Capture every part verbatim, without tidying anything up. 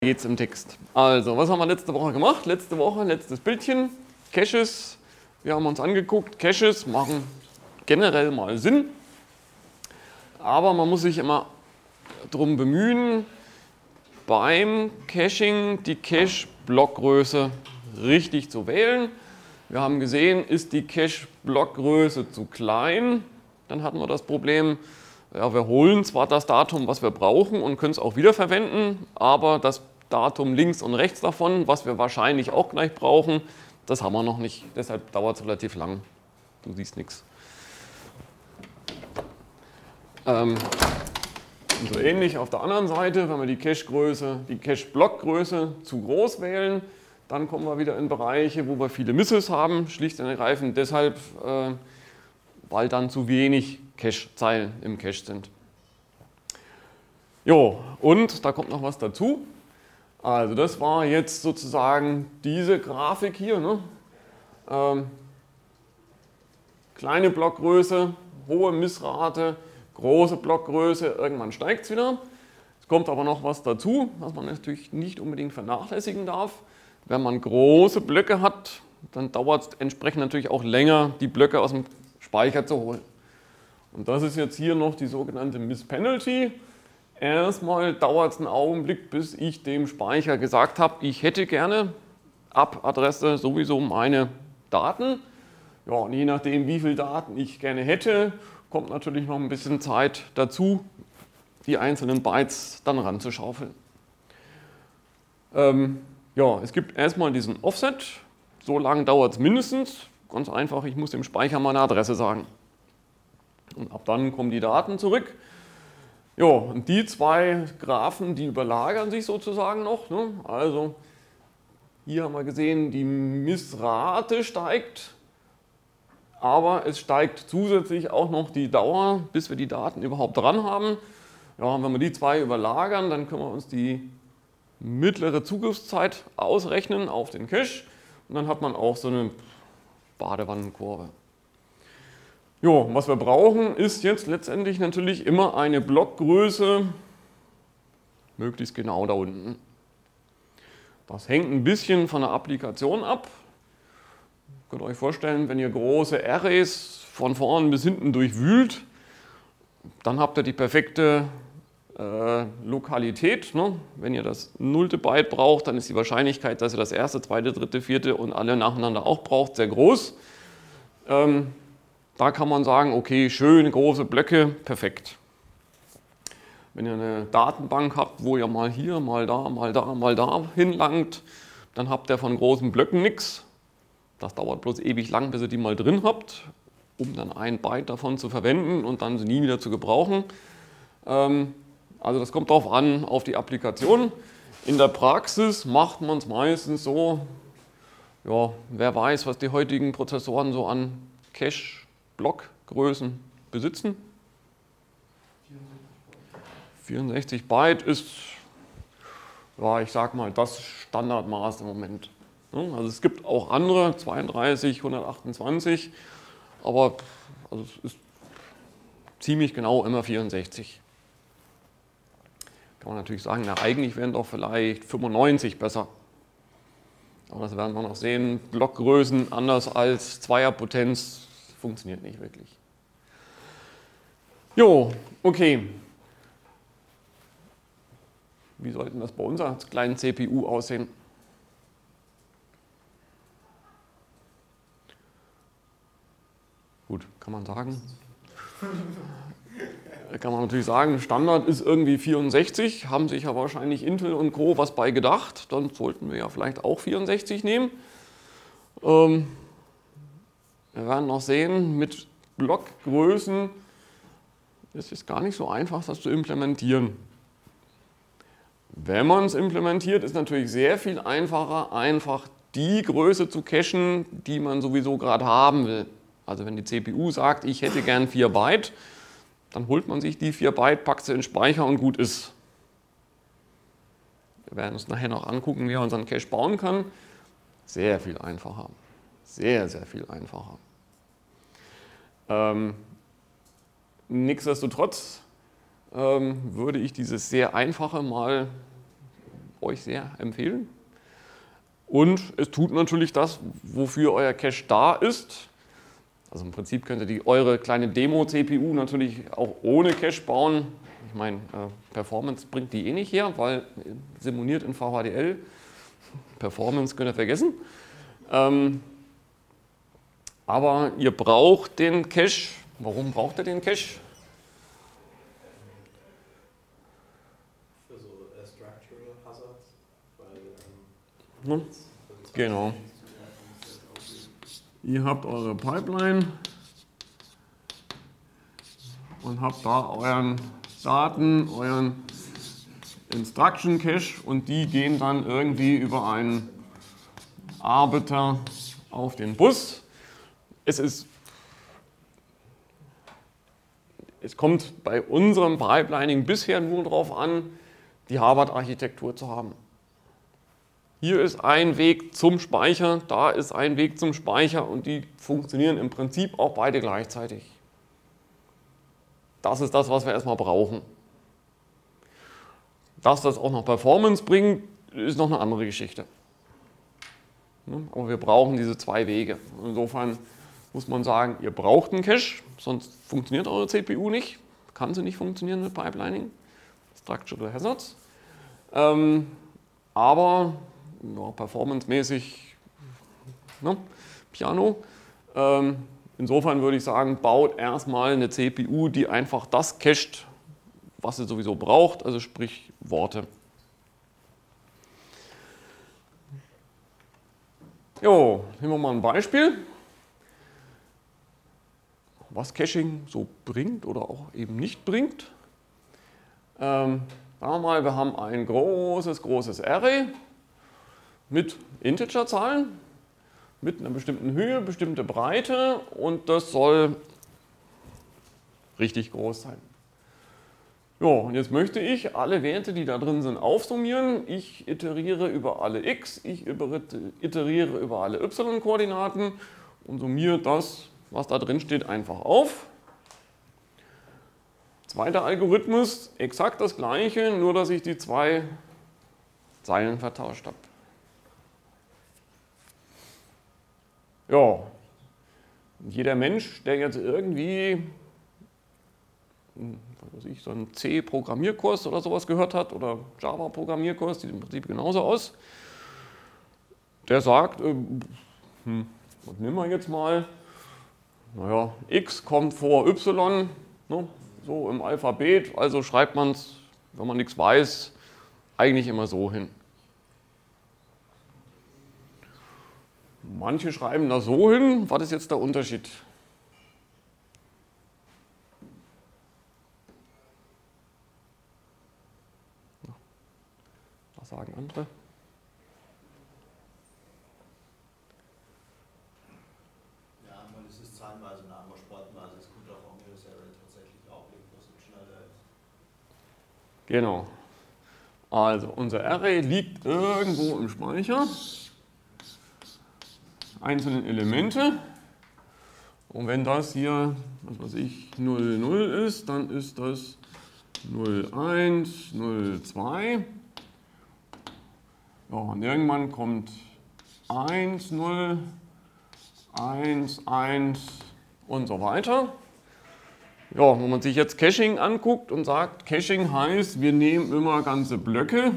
Geht's im Text. Also, was haben wir letzte Woche gemacht? Letzte Woche, letztes Bildchen, Caches. Wir haben uns angeguckt, Caches machen generell mal Sinn, aber man muss sich immer darum bemühen, beim Caching die Cache-Blockgröße richtig zu wählen. Wir haben gesehen, ist die Cache-Blockgröße zu klein, dann hatten wir das Problem, ja, wir holen zwar das Datum, was wir brauchen und können es auch wiederverwenden, aber das Datum links und rechts davon, was wir wahrscheinlich auch gleich brauchen, das haben wir noch nicht. Deshalb dauert es relativ lang. Du siehst nichts. Ähm, und so ähnlich auf der anderen Seite, wenn wir die Cache-Größe, die Cache-Blockgröße zu groß wählen, dann kommen wir wieder in Bereiche, wo wir viele Misses haben, schlicht und ergreifend deshalb, äh, weil dann zu wenig Cache-Zeilen im Cache sind. Jo, und da kommt noch was dazu. Also das war jetzt sozusagen diese Grafik hier. Ne? Ähm, kleine Blockgröße, hohe Missrate, große Blockgröße, irgendwann steigt es wieder. Es kommt aber noch was dazu, was man natürlich nicht unbedingt vernachlässigen darf. Wenn man große Blöcke hat, dann dauert es entsprechend natürlich auch länger, die Blöcke aus dem Speicher zu holen. Und das ist jetzt hier noch die sogenannte Miss Penalty. Erstmal dauert es einen Augenblick, bis ich dem Speicher gesagt habe, ich hätte gerne ab Adresse sowieso meine Daten. Ja, und je nachdem, wie viele Daten ich gerne hätte, kommt natürlich noch ein bisschen Zeit dazu, die einzelnen Bytes dann ranzuschaufeln. Ähm, ja, es gibt erstmal diesen Offset. So lange dauert es mindestens. Ganz einfach, ich muss dem Speicher meine Adresse sagen. Und ab dann kommen die Daten zurück. Ja, und die zwei Graphen, die überlagern sich sozusagen noch. Ne? Also hier haben wir gesehen, die Missrate steigt, aber es steigt zusätzlich auch noch die Dauer, bis wir die Daten überhaupt dran haben. Ja, und wenn wir die zwei überlagern, dann können wir uns die mittlere Zugriffszeit ausrechnen auf den Cache und dann hat man auch so eine Badewannenkurve. Jo, was wir brauchen, ist jetzt letztendlich natürlich immer eine Blockgröße, möglichst genau da unten. Das hängt ein bisschen von der Applikation ab. Ihr könnt euch vorstellen, wenn ihr große Arrays von vorn bis hinten durchwühlt, dann habt ihr die perfekte äh, Lokalität. Ne? Wenn ihr das nullte Byte braucht, dann ist die Wahrscheinlichkeit, dass ihr das erste, zweite, dritte, vierte und alle nacheinander auch braucht, sehr groß. Ähm, Da kann man sagen, okay, schön große Blöcke, perfekt. Wenn ihr eine Datenbank habt, wo ihr mal hier, mal da, mal da, mal da hinlangt, dann habt ihr von großen Blöcken nichts. Das dauert bloß ewig lang, bis ihr die mal drin habt, um dann ein Byte davon zu verwenden und dann sie nie wieder zu gebrauchen. Also das kommt darauf an, auf die Applikation. In der Praxis macht man es meistens so, ja, wer weiß, was die heutigen Prozessoren so an Cache Blockgrößen besitzen. vierundsechzig Byte ist, ja, ich sag mal, das Standardmaß im Moment. Also es gibt auch andere, zweiunddreißig, hundertachtundzwanzig, aber also es ist ziemlich genau immer vierundsechzig. Kann man natürlich sagen, na, eigentlich wären doch vielleicht fünfundneunzig besser. Aber das werden wir noch sehen. Blockgrößen anders als Zweierpotenz funktioniert nicht wirklich. Jo, okay. Wie sollten das bei unserer kleinen C P U aussehen? Gut, kann man sagen. Kann man natürlich sagen, Standard ist irgendwie vierundsechzig, haben sich ja wahrscheinlich Intel und Co. was bei gedacht. Dann sollten wir ja vielleicht auch vierundsechzig nehmen. Ähm, Wir werden noch sehen, mit Blockgrößen ist es gar nicht so einfach, das zu implementieren. Wenn man es implementiert, ist natürlich sehr viel einfacher, einfach die Größe zu cachen, die man sowieso gerade haben will. Also wenn die C P U sagt, ich hätte gern vier Byte, dann holt man sich die vier Byte, packt sie in den Speicher und gut ist. Wir werden uns nachher noch angucken, wie man unseren Cache bauen kann. Sehr viel einfacher. Sehr, sehr viel einfacher. Ähm, nichtsdestotrotz ähm, würde ich dieses sehr einfache mal euch sehr empfehlen. Und es tut natürlich das, wofür euer Cache da ist. Also im Prinzip könnt ihr die, eure kleine Demo-C P U natürlich auch ohne Cache bauen. Ich meine, äh, Performance bringt die eh nicht her, weil simuliert in V H D L. Performance könnt ihr vergessen. Ähm, aber ihr braucht den Cache. Warum braucht ihr den Cache? Für so uh, Structural Hazards. Weil, ähm, Hm? Genau. Ihr habt eure Pipeline und habt da euren Daten, euren Instruction Cache und die gehen dann irgendwie über einen Arbiter auf den Bus. Es ist, es kommt bei unserem Pipelining bisher nur darauf an, die Harvard-Architektur zu haben. Hier ist ein Weg zum Speicher, da ist ein Weg zum Speicher und die funktionieren im Prinzip auch beide gleichzeitig. Das ist das, was wir erstmal brauchen. Dass das auch noch Performance bringt, ist noch eine andere Geschichte. Aber wir brauchen diese zwei Wege. Insofern muss man sagen, ihr braucht einen Cache, sonst funktioniert eure C P U nicht. Kann sie nicht funktionieren mit Pipelining. Structural Hazards. Ähm, aber ja, performancemäßig ne, Piano. Ähm, insofern würde ich sagen, baut erstmal eine C P U, die einfach das cached, was sie sowieso braucht, also sprich Worte. Jo, nehmen wir mal ein Beispiel, was Caching so bringt oder auch eben nicht bringt. Ähm, sagen wir mal, wir haben ein großes, großes Array mit Integerzahlen, mit einer bestimmten Höhe, bestimmte Breite und das soll richtig groß sein. Ja, und jetzt möchte ich alle Werte, die da drin sind, aufsummieren. Ich iteriere über alle x, ich iteriere über alle y-Koordinaten und summiere das, was da drin steht, einfach auf. Zweiter Algorithmus, exakt das gleiche, nur dass ich die zwei Zeilen vertauscht habe. Ja, jeder Mensch, der jetzt irgendwie was weiß ich, so einen C-Programmierkurs oder sowas gehört hat oder Java-Programmierkurs, sieht im Prinzip genauso aus, der sagt, äh, hm, was nehmen wir jetzt mal? Naja, x kommt vor y, ne, so im Alphabet, also schreibt man es, wenn man nichts weiß, eigentlich immer so hin. Manche schreiben das so hin, was ist jetzt der Unterschied? Was sagen andere? ja, einmal ist es zahlenweise und einmal sportweise. Es kommt auch an, wie das Array tatsächlich auflegt, was so schneller ist. Genau. Also unser Array liegt irgendwo im Speicher. Einzelne Elemente. Und wenn das hier, was weiß ich, null, null ist, dann ist das null, eins, null, zwei. Ja, und irgendwann kommt eins, null, eins, eins und so weiter. Ja, wenn man sich jetzt Caching anguckt und sagt, Caching heißt, wir nehmen immer ganze Blöcke,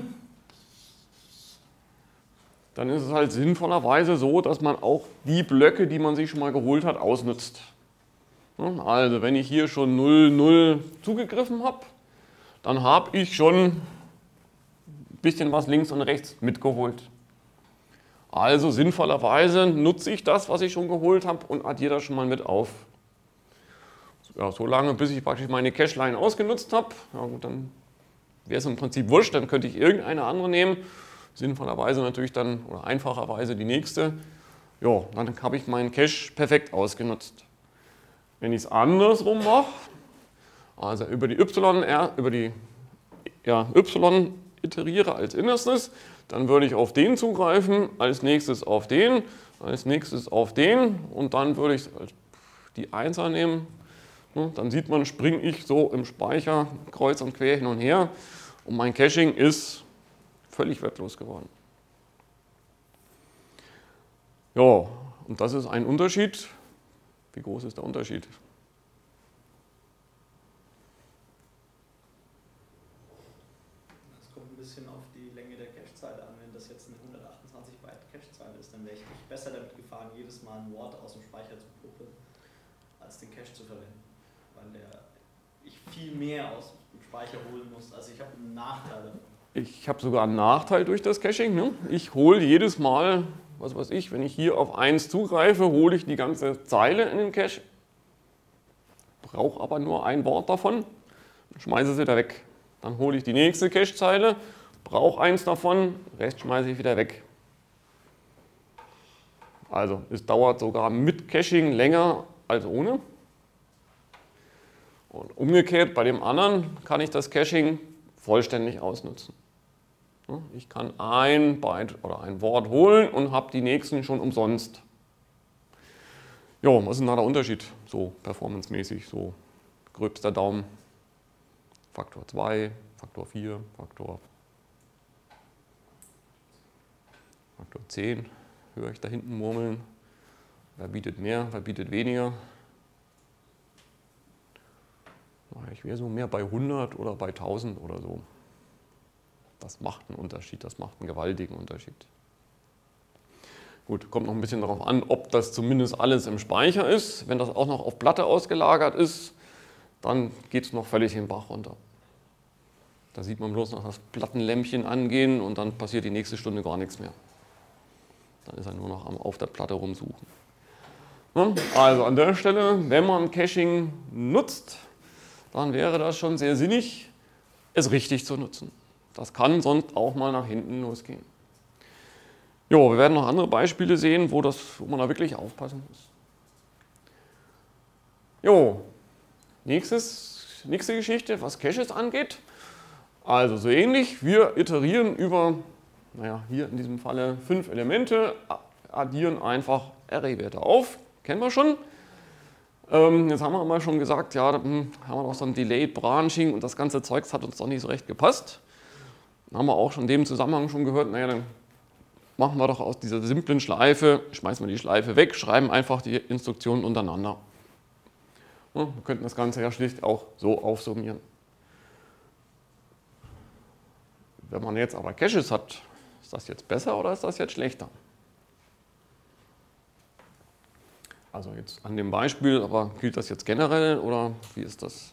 dann ist es halt sinnvollerweise so, dass man auch die Blöcke, die man sich schon mal geholt hat, ausnutzt. Also wenn ich hier schon null, null zugegriffen habe, dann habe ich schon ein bisschen was links und rechts mitgeholt. Also sinnvollerweise nutze ich das, was ich schon geholt habe und addiere das schon mal mit auf. Ja, so lange, bis ich praktisch meine Cache-Line ausgenutzt habe. Ja gut, dann wäre es im Prinzip wurscht, dann könnte ich irgendeine andere nehmen. Sinnvollerweise natürlich dann, oder einfacherweise die nächste. Ja, dann habe ich meinen Cache perfekt ausgenutzt. Wenn ich es andersrum mache, also über die y, über die ja, y iteriere als innerstes, dann würde ich auf den zugreifen, als nächstes auf den, als nächstes auf den und dann würde ich die Einser nehmen. Dann sieht man, springe ich so im Speicher kreuz und quer hin und her und mein Caching ist völlig wertlos geworden. Ja, und das ist ein Unterschied. Wie groß ist der Unterschied? Es kommt ein bisschen auf die Länge der Cache-Zeile an. Wenn das jetzt eine hundertachtundzwanzig Byte Cache-Zeile ist, dann wäre ich nicht besser damit gefahren, jedes Mal ein Wort aus dem Speicher zu puppen, als den Cache zu verwenden. Weil der, ich viel mehr aus dem Speicher holen muss. Also ich habe einen Nachteil davon. Ich habe sogar einen Nachteil durch das Caching. Ne? Ich hole jedes Mal, was weiß ich, wenn ich hier auf eins zugreife, hole ich die ganze Zeile in den Cache. Brauche aber nur ein Wort davon, schmeiße sie wieder weg. Dann hole ich die nächste Cache-Zeile, brauche eins davon, Rest schmeiße ich wieder weg. Also es dauert sogar mit Caching länger als ohne. Und umgekehrt, bei dem anderen kann ich das Caching vollständig ausnutzen. Ich kann ein Byte oder ein Wort holen und habe die nächsten schon umsonst. Ja, was ist denn da der Unterschied? So performancemäßig, so gröbster Daumen. Faktor zwei, Faktor vier, Faktor, Faktor zehn. Höre ich da hinten murmeln. Wer bietet mehr, wer bietet weniger? Ich wäre so mehr bei hundert oder bei tausend oder so. Das macht einen Unterschied, das macht einen gewaltigen Unterschied. Gut, kommt noch ein bisschen darauf an, ob das zumindest alles im Speicher ist. Wenn das auch noch auf Platte ausgelagert ist, dann geht es noch völlig den Bach runter. Da sieht man bloß noch das Plattenlämpchen angehen und dann passiert die nächste Stunde gar nichts mehr. Dann ist er nur noch am auf der Platte rumsuchen. Also an der Stelle, wenn man Caching nutzt, dann wäre das schon sehr sinnig, es richtig zu nutzen. Das kann sonst auch mal nach hinten losgehen. Jo, wir werden noch andere Beispiele sehen, wo, das, wo man da wirklich aufpassen muss. Jo, nächstes, nächste Geschichte, was Caches angeht. Also so ähnlich, wir iterieren über, naja, hier in diesem Falle fünf Elemente, addieren einfach Array-Werte auf, kennen wir schon. Ähm, jetzt haben wir mal schon gesagt, ja, dann haben wir noch so ein Delayed Branching und das ganze Zeugs hat uns doch nicht so recht gepasst. Dann haben wir auch schon in dem Zusammenhang schon gehört, naja, dann machen wir doch aus dieser simplen Schleife, schmeißen wir die Schleife weg, schreiben einfach die Instruktionen untereinander. Ja, wir könnten das Ganze ja schlicht auch so aufsummieren. Wenn man jetzt aber Caches hat, ist das jetzt besser oder ist das jetzt schlechter? Also jetzt an dem Beispiel, aber gilt das jetzt generell oder wie ist das?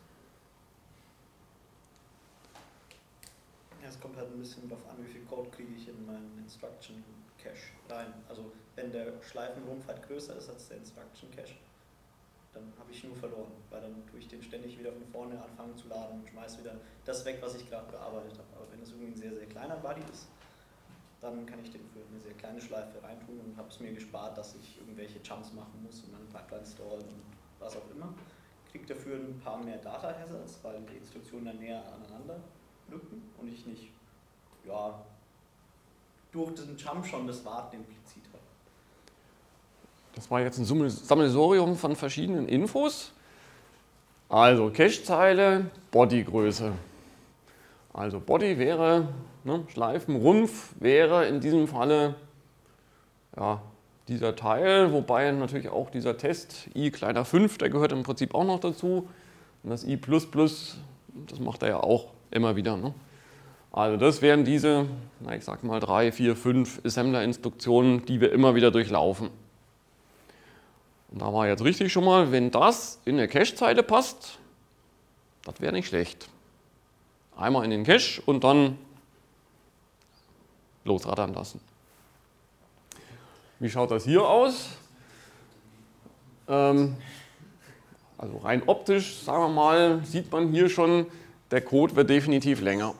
Ja, es kommt halt ein bisschen darauf an, wie viel Code kriege ich in meinen Instruction Cache rein. Also wenn der Schleifenrumpf halt größer ist als der Instruction Cache, dann habe ich nur verloren, weil dann tue ich den ständig wieder von vorne anfangen zu laden und schmeiße wieder das weg, was ich gerade bearbeitet habe. Aber wenn es irgendwie ein sehr, sehr kleiner Body ist, dann kann ich den für eine sehr kleine Schleife reintun und habe es mir gespart, dass ich irgendwelche Jumps machen muss und dann Pipeline stallen und was auch immer. Kriege dafür ein paar mehr Data Hazards, weil die Instruktionen dann näher aneinander rücken und ich nicht ja, durch diesen Jump schon das Warten implizit habe. Das war jetzt ein Sammelsurium von verschiedenen Infos. Also Cache-Zeile, Bodygröße. Also Body wäre, ne, Schleifenrumpf wäre in diesem Falle ja, dieser Teil, wobei natürlich auch dieser Test i kleiner fünf, der gehört im Prinzip auch noch dazu. Und das i plus plus, das macht er ja auch immer wieder. Ne? Also das wären diese, na, ich sag mal drei, vier, fünf Assembler-Instruktionen, die wir immer wieder durchlaufen. Und da war jetzt richtig schon mal, wenn das in eine Cache-Zeile passt, das wäre nicht schlecht. Einmal in den Cache und dann losrattern lassen. Wie schaut das hier aus? Ähm, also rein optisch, sagen wir mal, sieht man hier schon, der Code wird definitiv länger.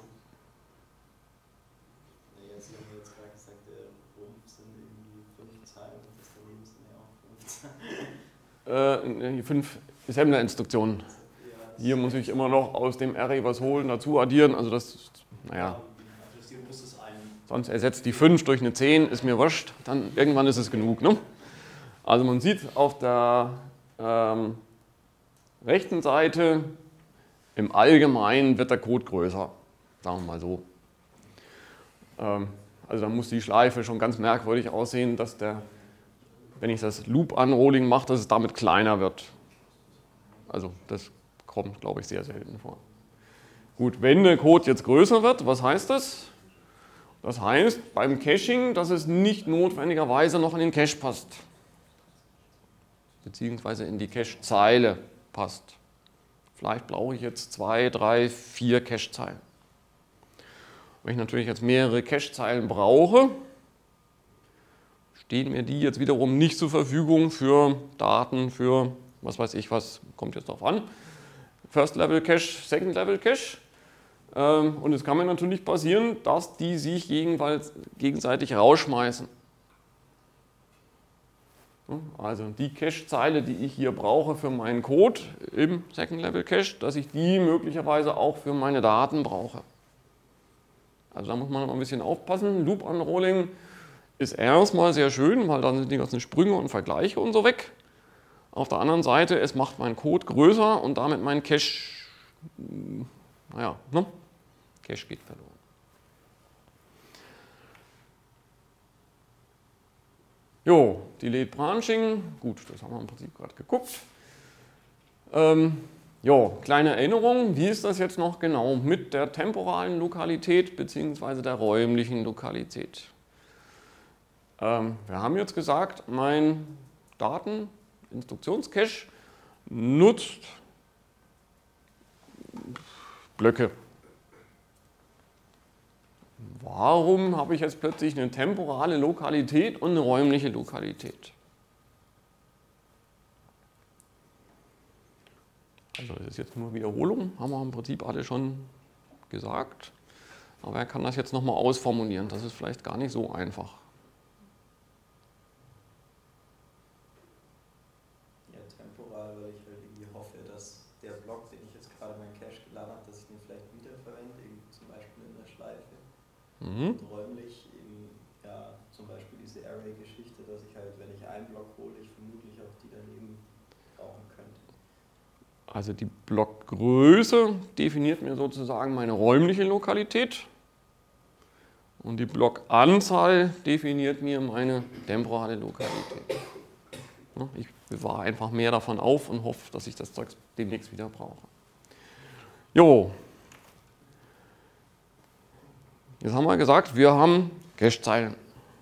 Jetzt haben wir jetzt gerade gesagt, der Rumpf sind irgendwie fünf Zeilen und das daneben sind ja auch fünf Zeilen. Äh, fünf Assembler-Instruktionen. Hier muss ich immer noch aus dem Array was holen, dazu addieren. Also das, naja. Sonst ersetzt die fünf durch eine zehn, ist mir wurscht. Dann irgendwann ist es genug. Ne? Also man sieht auf der ähm, rechten Seite, im Allgemeinen wird der Code größer. Sagen wir mal so. Ähm, also dann muss die Schleife schon ganz merkwürdig aussehen, dass der, wenn ich das Loop-Unrolling mache, dass es damit kleiner wird. Also das kommt, glaube ich, sehr selten vor. Gut, wenn der Code jetzt größer wird, was heißt das? Das heißt beim Caching, dass es nicht notwendigerweise noch in den Cache passt, beziehungsweise in die Cache-Zeile passt. Vielleicht brauche ich jetzt zwei, drei, vier Cache-Zeilen. Wenn ich natürlich jetzt mehrere Cache-Zeilen brauche, stehen mir die jetzt wiederum nicht zur Verfügung für Daten, für was weiß ich was, kommt jetzt drauf an. First-Level-Cache, Second-Level-Cache. Und es kann mir natürlich passieren, dass die sich gegenseitig rausschmeißen. Also die Cache-Zeile, die ich hier brauche für meinen Code im Second-Level-Cache, dass ich die möglicherweise auch für meine Daten brauche. Also da muss man noch ein bisschen aufpassen. Loop-Unrolling ist erstmal sehr schön, weil dann sind die ganzen Sprünge und Vergleiche und so weg. Auf der anderen Seite, es macht meinen Code größer und damit mein Cache, naja, ne? Cache geht verloren. Jo, Delayed Branching, gut, das haben wir im Prinzip gerade geguckt. Ähm, jo, kleine Erinnerung, wie ist das jetzt noch genau mit der temporalen Lokalität bzw. der räumlichen Lokalität? Ähm, wir haben jetzt gesagt, mein Daten-Instruktionscache nutzt Blöcke. Warum habe ich jetzt plötzlich eine temporale Lokalität und eine räumliche Lokalität? Also das ist jetzt nur Wiederholung, haben wir im Prinzip alle schon gesagt. Aber er kann das jetzt nochmal ausformulieren, das ist vielleicht gar nicht so einfach. Ja, temporal, weil ich halt irgendwie hoffe, dass der Block, den ich jetzt gerade in meinen Cache geladen habe, dass ich den vielleicht wiederverwende, zum Beispiel in der Schleife. Mhm. Und räumlich eben, ja, zum Beispiel diese Array-Geschichte, dass ich halt, wenn ich einen Block hole, ich vermutlich auch die daneben brauchen könnte. Also die Blockgröße definiert mir sozusagen meine räumliche Lokalität und die Blockanzahl definiert mir meine temporale Lokalität. Ich bewahre einfach mehr davon auf und hoffe, dass ich das Zeug demnächst wieder brauche. Jo. Jetzt haben wir gesagt, wir haben Cache-Zeilen.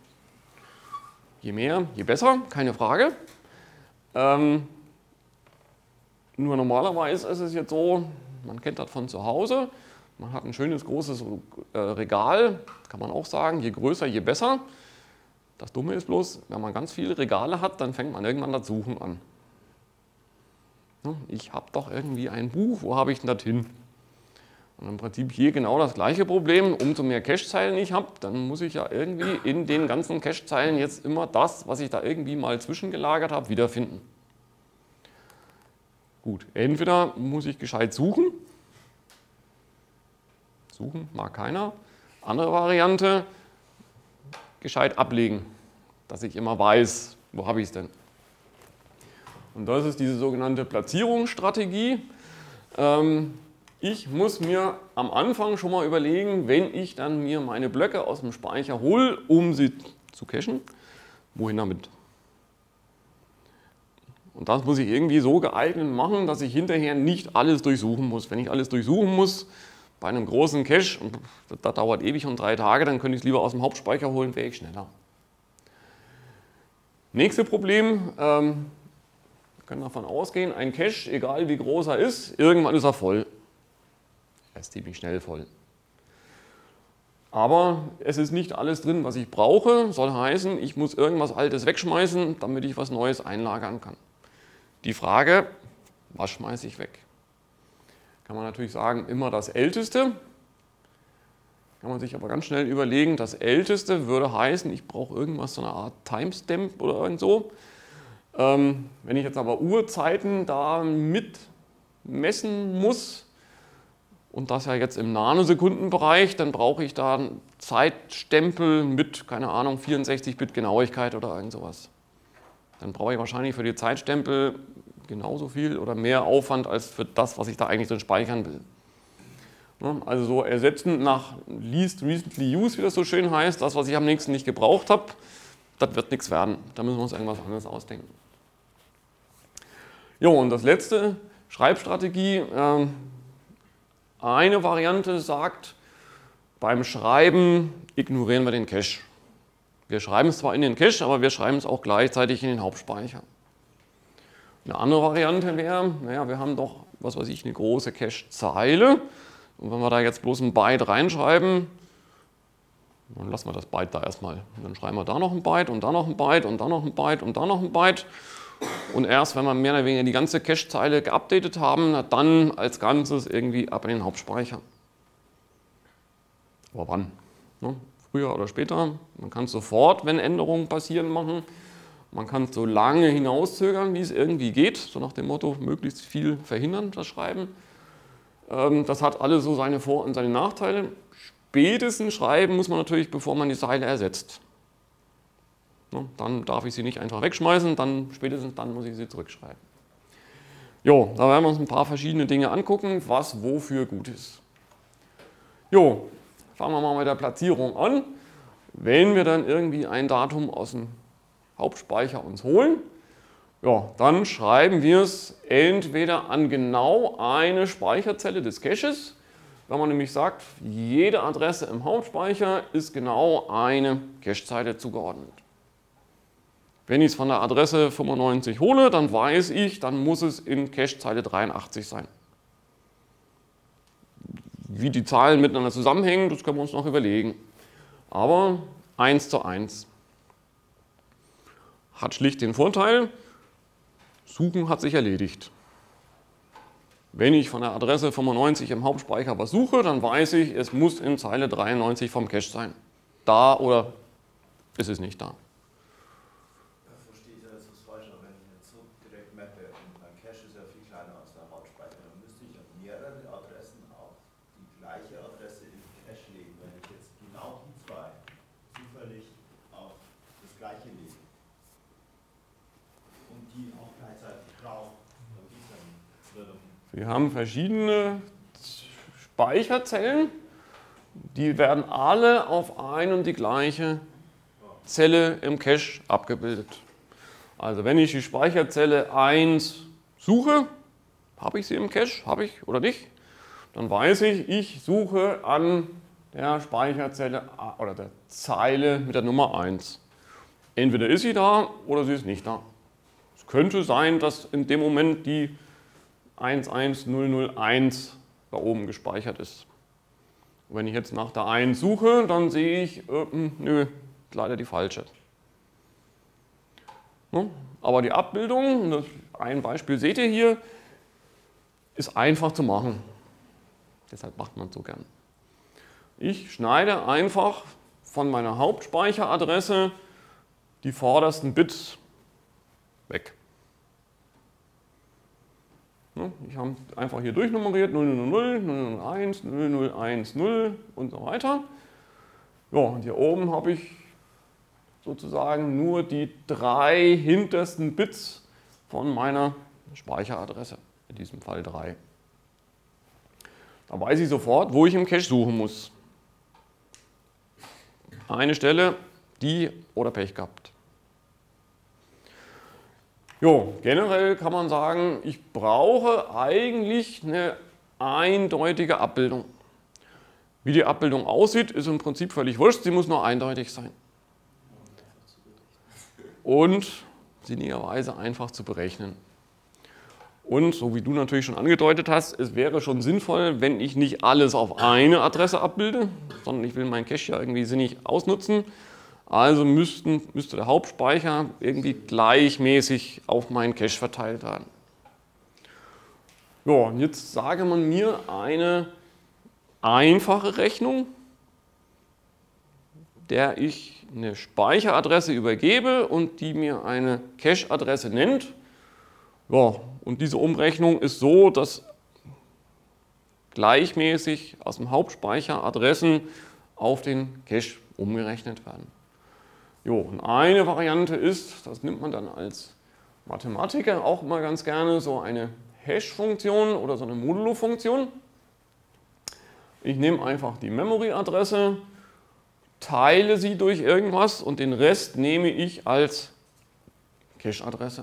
Je mehr, je besser, keine Frage. Ähm, nur normalerweise ist es jetzt so, man kennt das von zu Hause, man hat ein schönes großes äh, Regal, kann man auch sagen, je größer, je besser. Das Dumme ist bloß, wenn man ganz viele Regale hat, dann fängt man irgendwann das Suchen an. Ich habe doch irgendwie ein Buch, wo habe ich denn das hin? Und im Prinzip hier genau das gleiche Problem, umso mehr Cache-Zeilen ich habe, dann muss ich ja irgendwie in den ganzen Cache-Zeilen jetzt immer das, was ich da irgendwie mal zwischengelagert habe, wiederfinden. Gut, entweder muss ich gescheit suchen, suchen mag keiner, andere Variante, gescheit ablegen, dass ich immer weiß, wo habe ich es denn. Und das ist diese sogenannte Platzierungsstrategie. Ähm, Ich muss mir am Anfang schon mal überlegen, wenn ich dann mir meine Blöcke aus dem Speicher hole, um sie zu cachen, wohin damit? Und das muss ich irgendwie so geeignet machen, dass ich hinterher nicht alles durchsuchen muss. Wenn ich alles durchsuchen muss, bei einem großen Cache, das dauert ewig und drei Tage, dann könnte ich es lieber aus dem Hauptspeicher holen, wäre ich schneller. Nächstes Problem, ähm, wir können davon ausgehen, ein Cache, egal wie groß er ist, irgendwann ist er voll. Er ist ziemlich schnell voll. Aber es ist nicht alles drin, was ich brauche. Soll heißen, ich muss irgendwas Altes wegschmeißen, damit ich was Neues einlagern kann. Die Frage, was schmeiße ich weg? Kann man natürlich sagen, immer das Älteste. Kann man sich aber ganz schnell überlegen, das Älteste würde heißen, ich brauche irgendwas, so eine Art Timestamp oder irgend so. Ähm, wenn ich jetzt aber Uhrzeiten da mit messen muss, und das ja jetzt im Nanosekundenbereich, dann brauche ich da einen Zeitstempel mit, keine Ahnung, vierundsechzig Bit Genauigkeit oder irgend sowas. Dann brauche ich wahrscheinlich für die Zeitstempel genauso viel oder mehr Aufwand als für das, was ich da eigentlich drin speichern will. Also so ersetzen nach least recently used, wie das so schön heißt, das, was ich am nächsten nicht gebraucht habe, das wird nichts werden. Da müssen wir uns irgendwas anderes ausdenken. Jo, und das letzte, Schreibstrategie. Eine Variante sagt, beim Schreiben ignorieren wir den Cache. Wir schreiben es zwar in den Cache, aber wir schreiben es auch gleichzeitig in den Hauptspeicher. Eine andere Variante wäre, naja, wir haben doch, was weiß ich, eine große Cache-Zeile. Und wenn wir da jetzt bloß ein Byte reinschreiben, dann lassen wir das Byte da erstmal. Und dann schreiben wir da noch ein Byte und da noch ein Byte und da noch ein Byte und da noch ein Byte. Und erst, wenn wir mehr oder weniger die ganze Cache-Zeile geupdatet haben, dann als Ganzes irgendwie ab in den Hauptspeicher. Aber wann? Ne? Früher oder später? Man kann es sofort, wenn Änderungen passieren, machen. Man kann es so lange hinauszögern, wie es irgendwie geht. So nach dem Motto, möglichst viel verhindern, das Schreiben. Ähm, das hat alles so seine Vor- und seine Nachteile. Spätestens schreiben muss man natürlich, bevor man die Zeile ersetzt. Ne? Dann darf ich sie nicht einfach wegschmeißen, dann spätestens dann muss ich sie zurückschreiben. Jo, da werden wir uns ein paar verschiedene Dinge angucken, was wofür gut ist. Jo, fangen wir mal mit der Platzierung an. Wenn wir dann irgendwie ein Datum aus dem Hauptspeicher uns holen, ja, dann schreiben wir es entweder an genau eine Speicherzelle des Caches, wenn man nämlich sagt, jede Adresse im Hauptspeicher ist genau eine Cachezeile zugeordnet. Wenn ich es von der Adresse fünfundneunzig hole, dann weiß ich, dann muss es in Cachezeile dreiundachtzig sein. Wie die Zahlen miteinander zusammenhängen, das können wir uns noch überlegen. Aber eins zu eins. Hat schlicht den Vorteil, Suchen hat sich erledigt. Wenn ich von der Adresse fünfundneunzig im Hauptspeicher was suche, dann weiß ich, es muss in Zeile dreiundneunzig vom Cache sein. Da oder ist es nicht da. Da verstehe ich das falsch, aber wenn ich jetzt so direkt mappe und mein Cache ist ja viel kleiner als der Hauptspeicher, dann müsste ich auf mehrere Adressen auch die gleiche Adresse in den Cache legen, wenn ich jetzt genau die zwei zufällig auf das gleiche lege und die auch gleichzeitig brauche, dann geht es dann. Wir haben verschiedene Speicherzellen, die werden alle auf ein und die gleiche Zelle im Cache abgebildet. Also wenn ich die Speicherzelle eins suche, habe ich sie im Cache, habe ich oder nicht, dann weiß ich, ich suche an der Speicherzelle oder der Zeile mit der Nummer eins. Entweder ist sie da oder sie ist nicht da. Es könnte sein, dass in dem Moment die eins eins null null eins da oben gespeichert ist. Und wenn ich jetzt nach der eins suche, dann sehe ich, äh, nö, leider die falsche. Ne? Aber die Abbildung, das ein Beispiel seht ihr hier, ist einfach zu machen. Deshalb macht man es so gern. Ich schneide einfach von meiner Hauptspeicheradresse die vordersten Bits weg. Ich habe einfach hier durchnummeriert, null null null, null null eins, null null eins null und so weiter. Ja, und hier oben habe ich sozusagen nur die drei hintersten Bits von meiner Speicheradresse, in diesem Fall drei. Da weiß ich sofort, wo ich im Cache suchen muss. Eine Stelle, die oder Pech gehabt. Jo, generell kann man sagen, ich brauche eigentlich eine eindeutige Abbildung. Wie die Abbildung aussieht, ist im Prinzip völlig wurscht, sie muss nur eindeutig sein. Und sinnigerweise einfach zu berechnen. Und, so wie du natürlich schon angedeutet hast, es wäre schon sinnvoll, wenn ich nicht alles auf eine Adresse abbilde, sondern ich will meinen Cache ja irgendwie sinnig ausnutzen. Also müssten, müsste der Hauptspeicher irgendwie gleichmäßig auf meinen Cache verteilt werden. Ja, und jetzt sage man mir eine einfache Rechnung, der ich eine Speicheradresse übergebe und die mir eine Cache-Adresse nennt. Ja, und diese Umrechnung ist so, dass gleichmäßig aus dem Hauptspeicher Adressen auf den Cache umgerechnet werden. Jo, und eine Variante ist, das nimmt man dann als Mathematiker auch mal ganz gerne, so eine Hash-Funktion oder so eine Modulo-Funktion. Ich nehme einfach die Memory-Adresse, teile sie durch irgendwas und den Rest nehme ich als Cache-Adresse.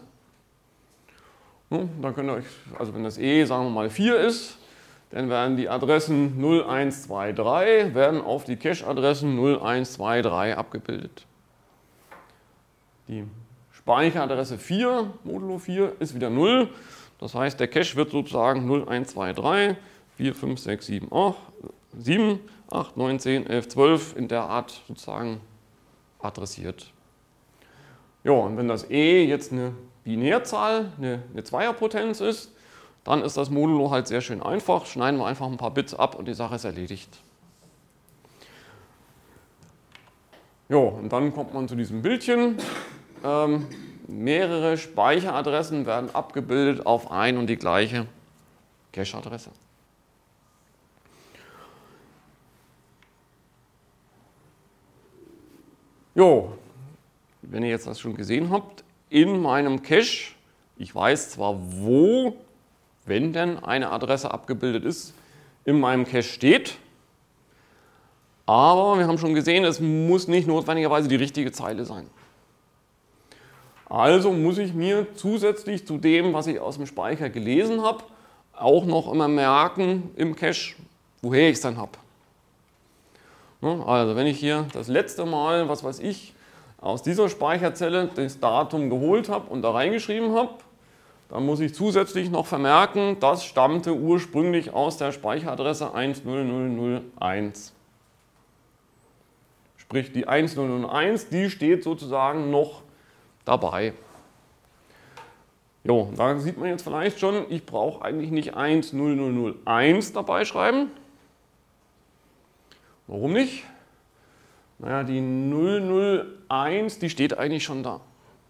Dann könnt ihr euch, also wenn das E, sagen wir mal, vier ist, dann werden die Adressen null eins zwei drei werden auf die Cache-Adressen null eins zwei drei abgebildet. Die Speicheradresse vier, Modulo vier, ist wieder null. Das heißt, der Cache wird sozusagen null eins zwei drei, vier, fünf, sechs, sieben, acht, neun, zehn, elf, zwölf in der Art sozusagen adressiert. Ja, und wenn das E jetzt eine Binärzahl, eine, eine Zweierpotenz ist, dann ist das Modulo halt sehr schön einfach. Schneiden wir einfach ein paar Bits ab und die Sache ist erledigt. Ja, und dann kommt man zu diesem Bildchen. Ähm, mehrere Speicheradressen werden abgebildet auf ein und die gleiche Cache-Adresse. Jo, wenn ihr jetzt das schon gesehen habt, in meinem Cache, ich weiß zwar, wo, wenn denn eine Adresse abgebildet ist, in meinem Cache steht, aber wir haben schon gesehen, es muss nicht notwendigerweise die richtige Zeile sein. Also muss ich mir zusätzlich zu dem, was ich aus dem Speicher gelesen habe, auch noch immer merken im Cache, woher ich es dann habe. Also wenn ich hier das letzte Mal, was weiß ich, aus dieser Speicherzelle das Datum geholt habe und da reingeschrieben habe, dann muss ich zusätzlich noch vermerken, das stammte ursprünglich aus der Speicheradresse eins null null null eins. Sprich, die eins null null eins, die steht sozusagen noch dabei. Jo, da sieht man jetzt vielleicht schon, ich brauche eigentlich nicht eins null null null eins dabei schreiben. Warum nicht? Naja, die null null eins, die steht eigentlich schon da.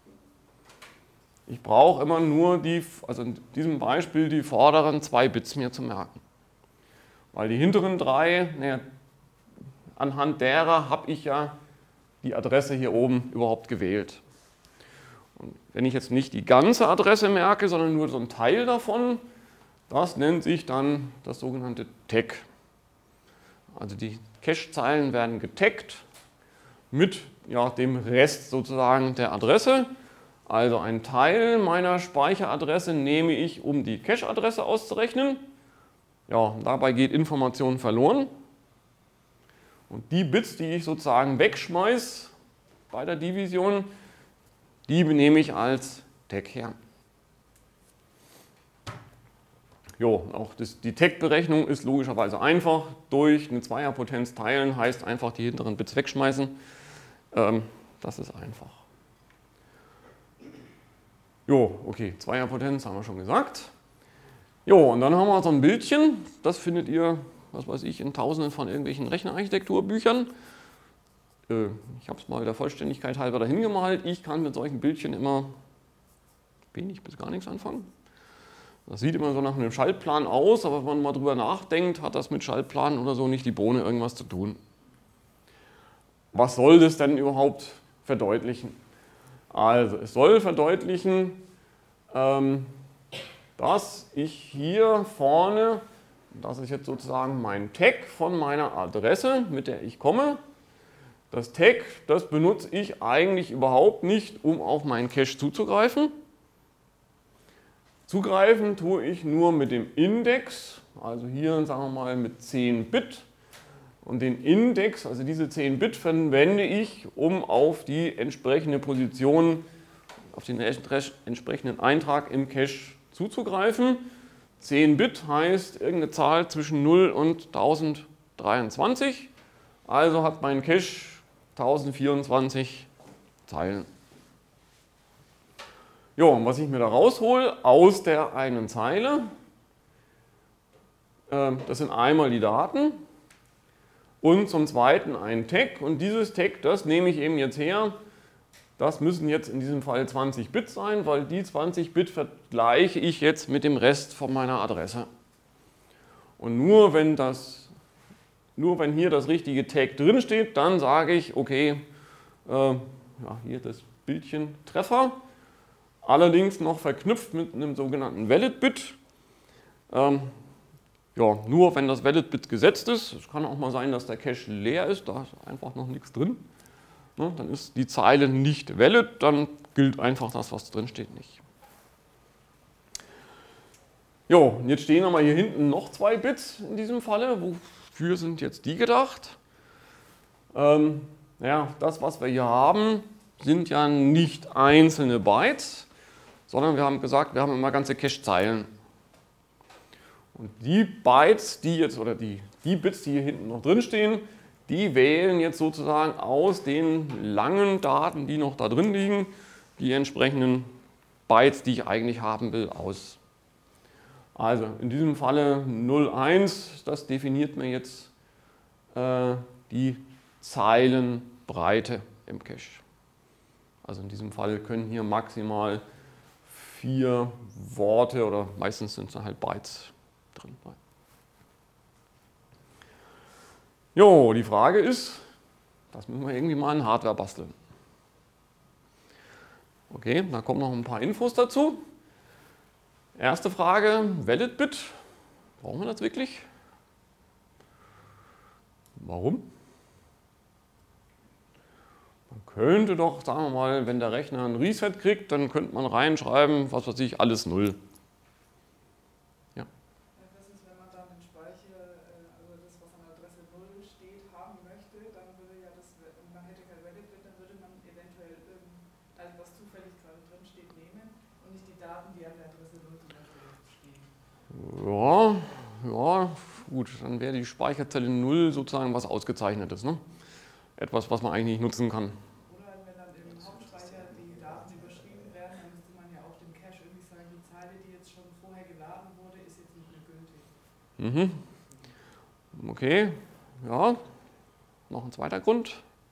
Ich brauche immer nur die, also in diesem Beispiel, die vorderen zwei Bits mir zu merken. Weil die hinteren drei, naja, anhand derer habe ich ja die Adresse hier oben überhaupt gewählt. Und wenn ich jetzt nicht die ganze Adresse merke, sondern nur so einen Teil davon, das nennt sich dann das sogenannte Tag. Also die Cache-Zeilen werden getaggt mit ja, dem Rest sozusagen der Adresse. Also einen Teil meiner Speicheradresse nehme ich, um die Cache-Adresse auszurechnen. Ja, dabei geht Information verloren. Und die Bits, die ich sozusagen wegschmeiße bei der Division, die nehme ich als Tag her. Jo, auch das, die Tag-Berechnung ist logischerweise einfach. Durch eine Zweierpotenz teilen heißt einfach die hinteren Bits wegschmeißen. Ähm, das ist einfach. Jo, okay, Zweierpotenz haben wir schon gesagt. Jo, und dann haben wir so ein Bildchen. Das findet ihr, was weiß ich, in tausenden von irgendwelchen Rechnerarchitekturbüchern. Äh, ich habe es mal der Vollständigkeit halber dahin gemalt. Ich kann mit solchen Bildchen immer wenig bis gar nichts anfangen. Das sieht immer so nach einem Schaltplan aus, aber wenn man mal drüber nachdenkt, hat das mit Schaltplanen oder so nicht die Bohne irgendwas zu tun. Was soll das denn überhaupt verdeutlichen? Also, es soll verdeutlichen, ähm, dass ich hier vorne, das ist jetzt sozusagen mein Tag von meiner Adresse, mit der ich komme. Das Tag, das benutze ich eigentlich überhaupt nicht, um auf meinen Cache zuzugreifen. Zugreifen tue ich nur mit dem Index, also hier sagen wir mal mit zehn Bit. Und den Index, also diese zehn Bit, verwende ich, um auf die entsprechende Position, auf den entsprechenden Eintrag im Cache zuzugreifen. zehn Bit heißt irgendeine Zahl zwischen null und tausenddreiundzwanzig. Also hat mein Cache tausendvierundzwanzig Zeilen. Jo, und was ich mir da raushole aus der einen Zeile, äh, das sind einmal die Daten und zum zweiten ein Tag. Und dieses Tag, das nehme ich eben jetzt her. Das müssen jetzt in diesem Fall zwanzig Bit sein, weil die zwanzig Bit vergleiche ich jetzt mit dem Rest von meiner Adresse. Und nur wenn, das, nur wenn hier das richtige Tag drin steht, dann sage ich, okay, äh, ja, hier das Bildchen Treffer. Allerdings noch verknüpft mit einem sogenannten Valid-Bit. Ähm, Ja, nur wenn das Valid-Bit gesetzt ist, es kann auch mal sein, dass der Cache leer ist, da ist einfach noch nichts drin. Ne, dann ist die Zeile nicht valid, dann gilt einfach das, was drin steht, nicht. Jo, und jetzt stehen aber hier hinten noch zwei Bits in diesem Falle. Wofür sind jetzt die gedacht? Ähm, ja, das, was wir hier haben, sind ja nicht einzelne Bytes, sondern wir haben gesagt, wir haben immer ganze Cache-Zeilen. Und die Bytes, die jetzt, oder die, die Bits, die hier hinten noch drin stehen, die wählen jetzt sozusagen aus den langen Daten, die noch da drin liegen, die entsprechenden Bytes, die ich eigentlich haben will, aus. Also in diesem Falle null eins, das definiert mir jetzt äh, die Zeilenbreite im Cache. Also in diesem Fall können hier maximal vier Worte oder meistens sind es halt Bytes drin. Jo, die Frage ist, das müssen wir irgendwie mal in Hardware basteln. Okay, da kommen noch ein paar Infos dazu. Erste Frage, Valid-Bit. Brauchen wir das wirklich? Warum? Man könnte doch, sagen wir mal, wenn der Rechner ein Reset kriegt, dann könnte man reinschreiben, was weiß ich, alles null. Ja. Das ist, wenn man dann den Speicher, also das, was an der Adresse null steht, haben möchte, dann würde ja das, man hätte kein Valid-Bit, dann würde man eventuell irgendwas, was zufällig gerade drin steht, nehmen und nicht die Daten, die an der Adresse null zum Beispiel stehen. Ja, ja, gut, dann wäre die Speicherzelle null sozusagen was Ausgezeichnetes, ne? Etwas, was man eigentlich nicht nutzen kann. Oder wenn dann im Hauptspeicher die Daten überschrieben werden, dann müsste man ja auch dem Cache irgendwie sagen, die Zeile, die jetzt schon vorher geladen wurde, ist jetzt nicht mehr gültig. Mhm. Okay, ja. Noch ein zweiter Grund.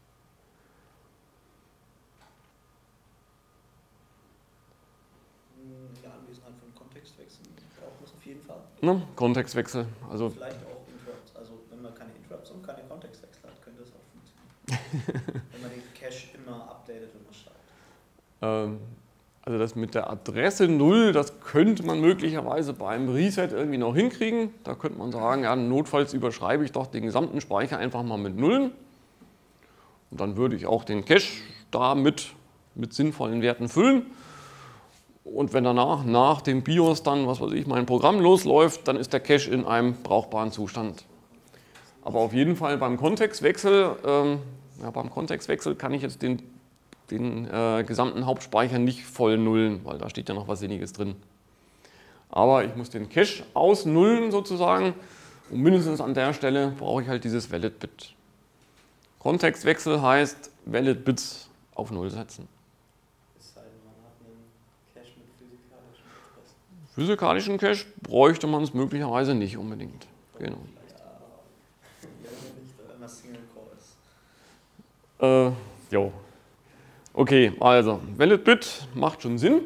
Die Anwesenheit von Kontextwechseln braucht man auf jeden Fall. Ne? Kontextwechsel. Also Vielleicht auch Interrupts. Also wenn man keine Interrupts und keine Kontextwechsel hat, könnte das auch funktionieren. Wenn man den Cache immer updatet, wenn man schreibt. Ähm, also das mit der Adresse null, das könnte man möglicherweise beim Reset irgendwie noch hinkriegen. Da könnte man sagen, ja, notfalls überschreibe ich doch den gesamten Speicher einfach mal mit Nullen. Und dann würde ich auch den Cache da mit, mit sinnvollen Werten füllen. Und wenn danach, nach dem BIOS dann, was weiß ich, mein Programm losläuft, dann ist der Cache in einem brauchbaren Zustand. Aber auf jeden Fall beim Kontextwechsel, ähm, ja, beim Kontextwechsel kann ich jetzt den, den äh, gesamten Hauptspeicher nicht voll nullen, weil da steht ja noch was Sinniges drin. Aber ich muss den Cache ausnullen sozusagen und mindestens an der Stelle brauche ich halt dieses Valid-Bit. Kontextwechsel heißt Valid-Bits auf Null setzen. Es sei denn, man hat einen Cache mit physikalischen Adressen. Physikalischen Cache bräuchte man es möglicherweise nicht unbedingt. Genau. Ja, nicht, wenn man Single Core ist. Äh, jo. Okay, also Valid-Bit macht schon Sinn.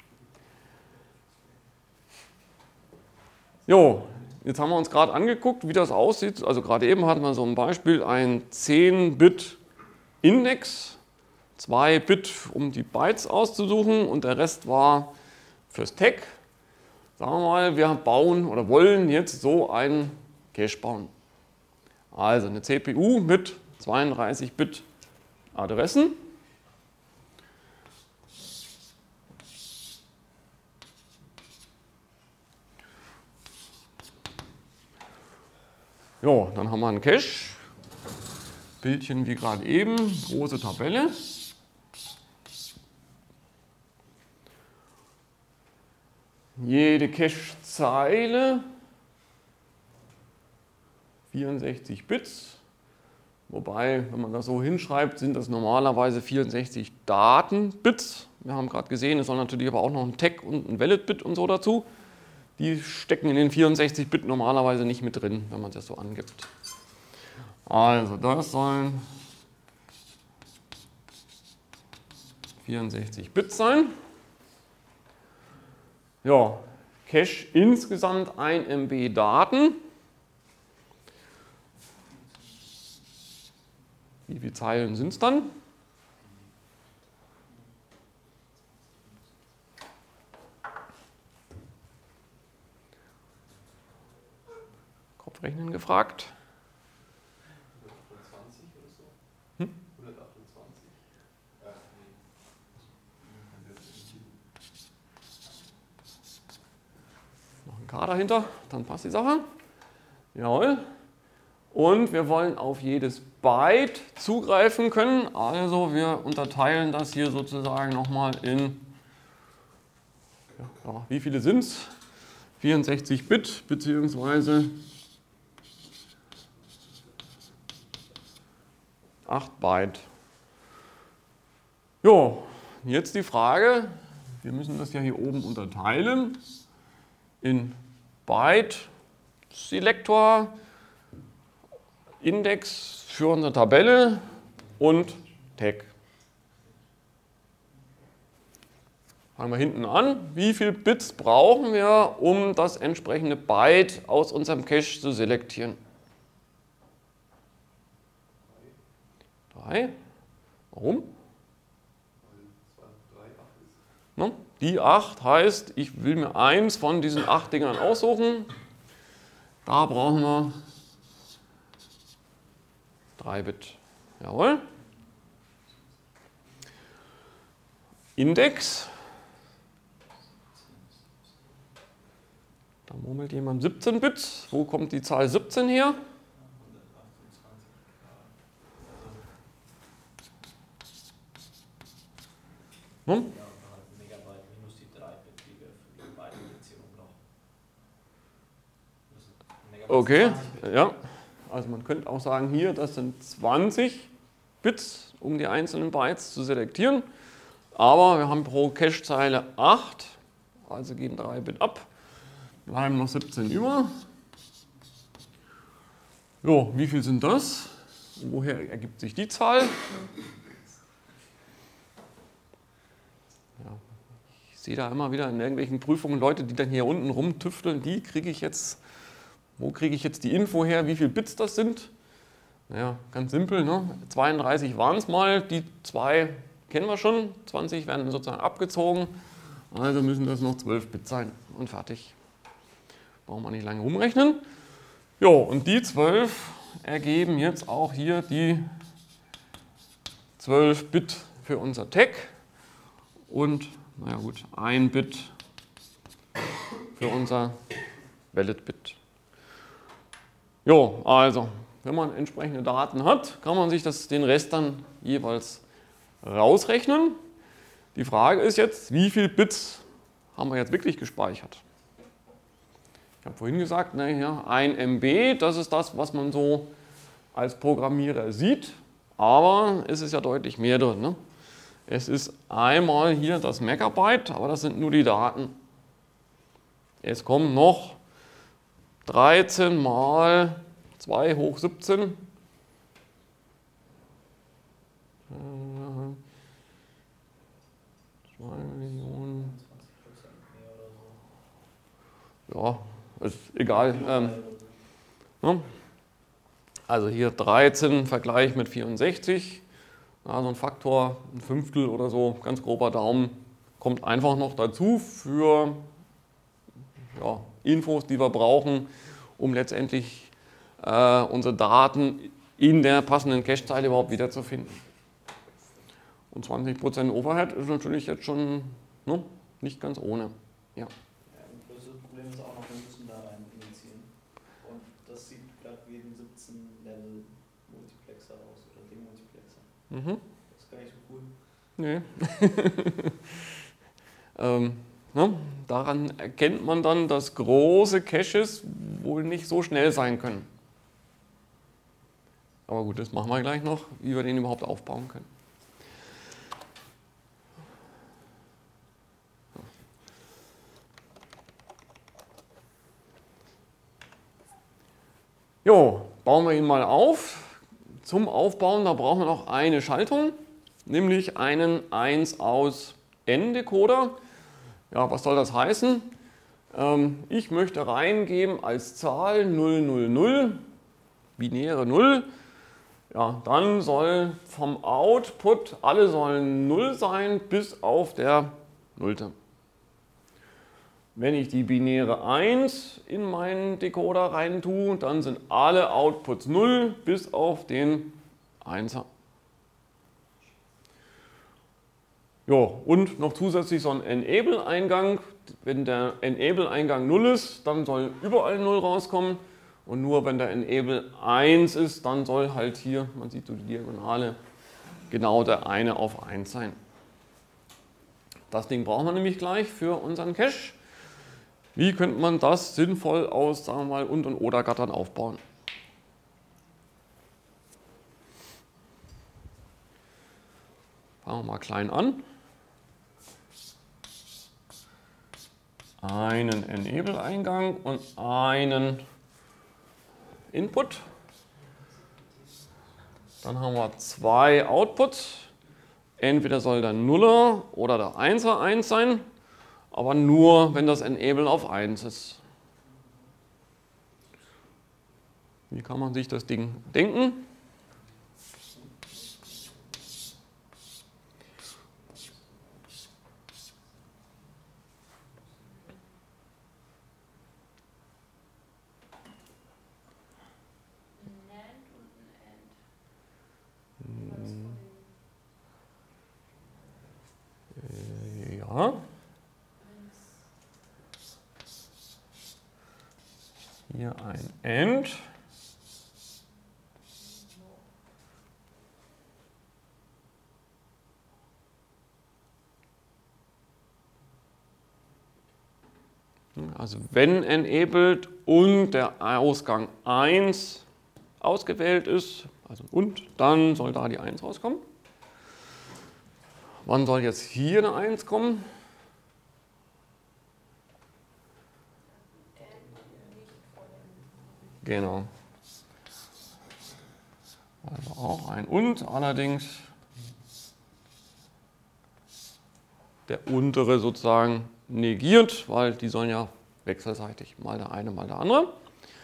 Jo, jetzt haben wir uns gerade angeguckt, wie das aussieht. Also gerade eben hatten wir so ein Beispiel, ein zehn Bit Index, zwei Bit, um die Bytes auszusuchen und der Rest war fürs Tag. Sagen wir mal, wir bauen oder wollen jetzt so einen Cache bauen. Also eine C P U mit zweiunddreißig Bit Adressen. Jo, dann haben wir einen Cache. Bildchen wie gerade eben, große Tabelle. Jede Cache-Zeile vierundsechzig Bits. Wobei, wenn man das so hinschreibt, sind das normalerweise vierundsechzig Datenbits. Wir haben gerade gesehen, es soll natürlich aber auch noch ein Tag und ein Valid-Bit und so dazu. Die stecken in den vierundsechzig Bit normalerweise nicht mit drin, wenn man das so angibt. Also das sollen vierundsechzig Bit sein. Ja, Cache insgesamt ein Megabyte Daten. Wie viele Zeilen sind es dann? Kopfrechnen gefragt. hundertachtundzwanzig oder so? Hm? hundertachtundzwanzig. Ach, nee. Noch ein K dahinter, dann passt die Sache. Jawohl. Und wir wollen auf jedes Byte zugreifen können. Also wir unterteilen das hier sozusagen nochmal in, ja, wie viele sind es? vierundsechzig Bit beziehungsweise acht Byte. Jo, jetzt die Frage, wir müssen das ja hier oben unterteilen in Byte, Selektor, Index für unsere Tabelle und Tag. Fangen wir hinten an. Wie viele Bits brauchen wir, um das entsprechende Byte aus unserem Cache zu selektieren? Drei. Warum? Ne? Die acht heißt, ich will mir eins von diesen acht Dingern aussuchen. Da brauchen wir drei Bit. Jawohl. Index. Da murmelt jemand siebzehn Bit. Wo kommt die Zahl siebzehn her? Hm? Megabyte minus die drei Bit, die wir für die Byte-Indizierung brauchen. Okay, ja. Also man könnte auch sagen, hier, das sind zwanzig Bits, um die einzelnen Bytes zu selektieren. Aber wir haben pro Cache-Zeile acht, also gehen drei Bit ab. Bleiben noch siebzehn über. So, wie viel sind das? Woher ergibt sich die Zahl? Ja, ich sehe da immer wieder in irgendwelchen Prüfungen Leute, die dann hier unten rumtüfteln. Die kriege ich jetzt, wo kriege ich jetzt die Info her, wie viele Bits das sind? Naja, ganz simpel, ne? zweiunddreißig waren es mal, die zwei kennen wir schon, zwanzig werden sozusagen abgezogen. Also müssen das noch zwölf Bit sein und fertig. Brauchen wir nicht lange rumrechnen. Jo, und die zwölf ergeben jetzt auch hier die zwölf Bit für unser Tag und, naja gut, ein Bit für unser Valid-Bit. Jo, also, wenn man entsprechende Daten hat, kann man sich das, den Rest dann jeweils rausrechnen. Die Frage ist jetzt, wie viele Bits haben wir jetzt wirklich gespeichert? Ich habe vorhin gesagt, naja, ein M B, das ist das, was man so als Programmierer sieht, aber es ist ja deutlich mehr drin. Ne? Es ist einmal hier das Megabyte, aber das sind nur die Daten. Es kommen noch dreizehn mal zwei hoch siebzehn. zwei Millionen. Ja, ist egal. Ähm, ne? Also hier dreizehn im Vergleich mit vierundsechzig. Also ein Faktor, ein Fünftel oder so, ganz grober Daumen, kommt einfach noch dazu für ja, Infos, die wir brauchen, um letztendlich äh, unsere Daten in der passenden Cache-Zeile überhaupt wiederzufinden. Und zwanzig Prozent Overhead ist natürlich jetzt schon ne, nicht ganz ohne. Ja. Ja, ein größeres Problem ist auch noch, wir müssen da rein initiieren. Und das sieht gerade wie ein siebzehn Level Multiplexer aus oder Demultiplexer. Mhm. Das ist gar nicht so cool. Nee. ähm, ne? Daran erkennt man dann, dass große Caches wohl nicht so schnell sein können. Aber gut, das machen wir gleich noch, wie wir den überhaupt aufbauen können. Jo, bauen wir ihn mal auf. Zum Aufbauen, da brauchen wir noch eine Schaltung, nämlich einen eins aus N Decoder. Ja, was soll das heißen? Ähm, ich möchte reingeben als Zahl null null null, binäre null. Ja, dann soll vom Output, alle sollen null sein, bis auf der Nullte. wenn ich die binäre eins in meinen Decoder rein tue, dann sind alle Outputs null bis auf den Einser. Ja, und noch zusätzlich so ein Enable-Eingang. Wenn der Enable-Eingang null ist, dann soll überall null rauskommen. Und nur wenn der Enable eins ist, dann soll halt hier, man sieht so die Diagonale, genau der eine auf eins sein. Das Ding brauchen wir nämlich gleich für unseren Cache. Wie könnte man das sinnvoll aus, sagen wir mal, Und- und Oder-Gattern aufbauen? Fangen wir mal klein an. Einen Enable-Eingang und einen Input. Dann haben wir zwei Outputs. Entweder soll der Nuller oder der Einser eins sein, aber nur, wenn das Enable auf eins ist. Wie kann man sich das Ding denken? Ja. Hier ein End. Also wenn enabled und der Ausgang eins ausgewählt ist, also und, dann soll da die eins rauskommen. Wann soll jetzt hier eine eins kommen? Genau. Also auch ein und, allerdings der untere sozusagen negiert, weil die sollen ja wechselseitig, mal der eine, mal der andere.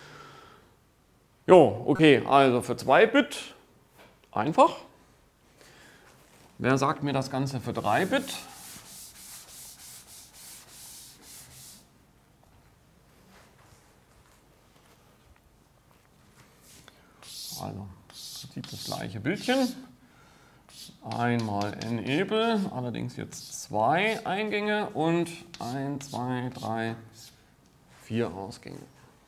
Jo, okay, also für zwei Bit einfach. Wer sagt mir das Ganze für drei Bit? Also, sieht das gleiche Bildchen. Einmal Enable, allerdings jetzt zwei Eingänge und eins, zwei, drei, vier Ausgänge.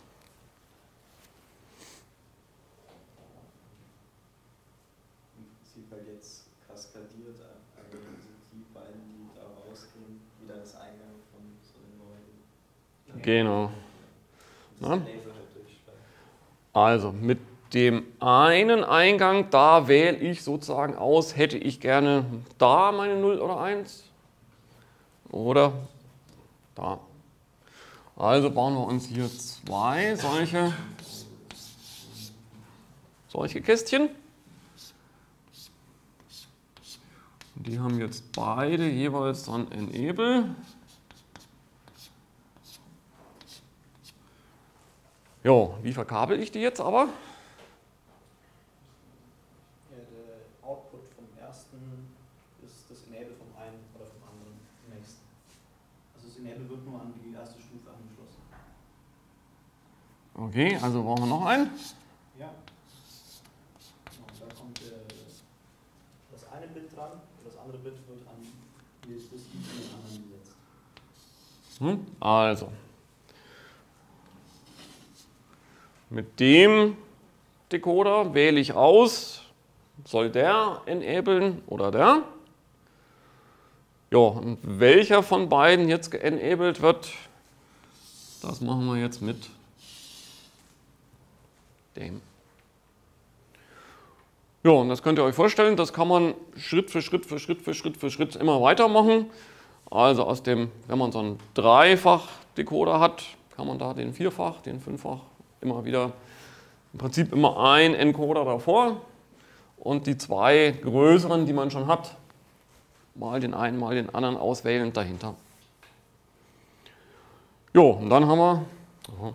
Sieht man jetzt kaskadiert an, also die beiden, die da rausgehen, wieder das Eingang von so einem neuen. Genau. Das Na? Enable halt durchschlagen. Also mit dem einen Eingang, da wähle ich sozusagen aus, hätte ich gerne da meine null oder eins oder da. Also bauen wir uns hier zwei solche, solche Kästchen. Die haben jetzt beide jeweils dann Enable. Jo, wie verkabel ich die jetzt aber? Ja, der Output vom ersten ist das Enable vom einen oder vom anderen im nächsten. Also das Enable wird nur an die erste Stufe angeschlossen. Okay, also brauchen wir noch einen. Ja. Und da kommt der, das eine Bit dran und das andere Bit wird an das I von den anderen gesetzt. Hm, also. Mit dem Decoder wähle ich aus, soll der enablen oder der. Ja, und welcher von beiden jetzt geenabled wird, das machen wir jetzt mit dem. Ja, und das könnt ihr euch vorstellen, das kann man Schritt für Schritt für Schritt für Schritt für Schritt immer weitermachen. Also aus dem, wenn man so einen Dreifach-Decoder hat, kann man da den Vierfach, den Fünffach immer wieder, im Prinzip immer ein Encoder davor und die zwei größeren, die man schon hat, mal den einen, mal den anderen auswählen dahinter. Jo, und dann haben wir, aha.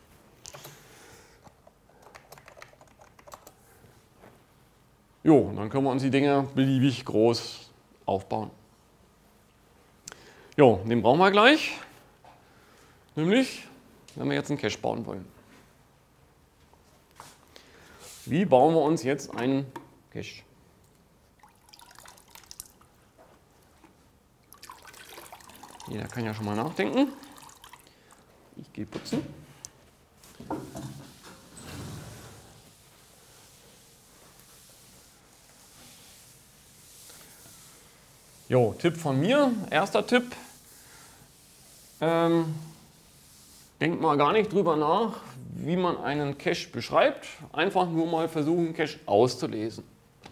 Jo, und dann können wir uns die Dinger beliebig groß aufbauen. Jo, den brauchen wir gleich. Nämlich, wenn wir jetzt einen Cache bauen wollen. Wie bauen wir uns jetzt einen Cache? Jeder kann ja schon mal nachdenken. Ich gehe putzen. Jo, Tipp von mir, erster Tipp. Ähm, denkt mal gar nicht drüber nach, wie man einen Cache beschreibt. Einfach nur mal versuchen, Cache auszulesen.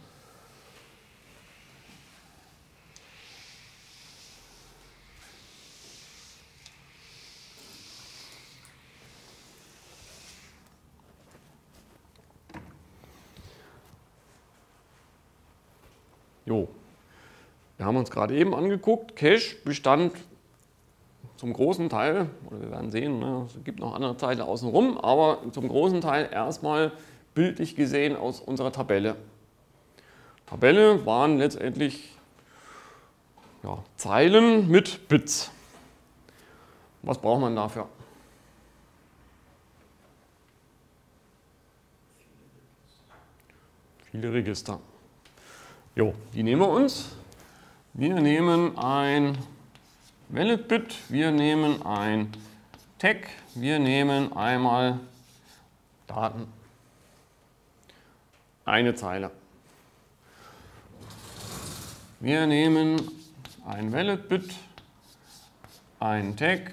Jo, wir haben uns gerade eben angeguckt, Cache bestand zum großen Teil, oder wir werden sehen, ne, es gibt noch andere Teile außenrum, aber zum großen Teil erstmal bildlich gesehen aus unserer Tabelle. Tabelle waren letztendlich ja, Zeilen mit Bits. Was braucht man dafür? Viele Register. Jo, die nehmen wir uns. Wir nehmen ein Valid-Bit, wir nehmen ein Tag, wir nehmen einmal Daten. Eine Zeile. Wir nehmen ein Valid-Bit, ein Tag,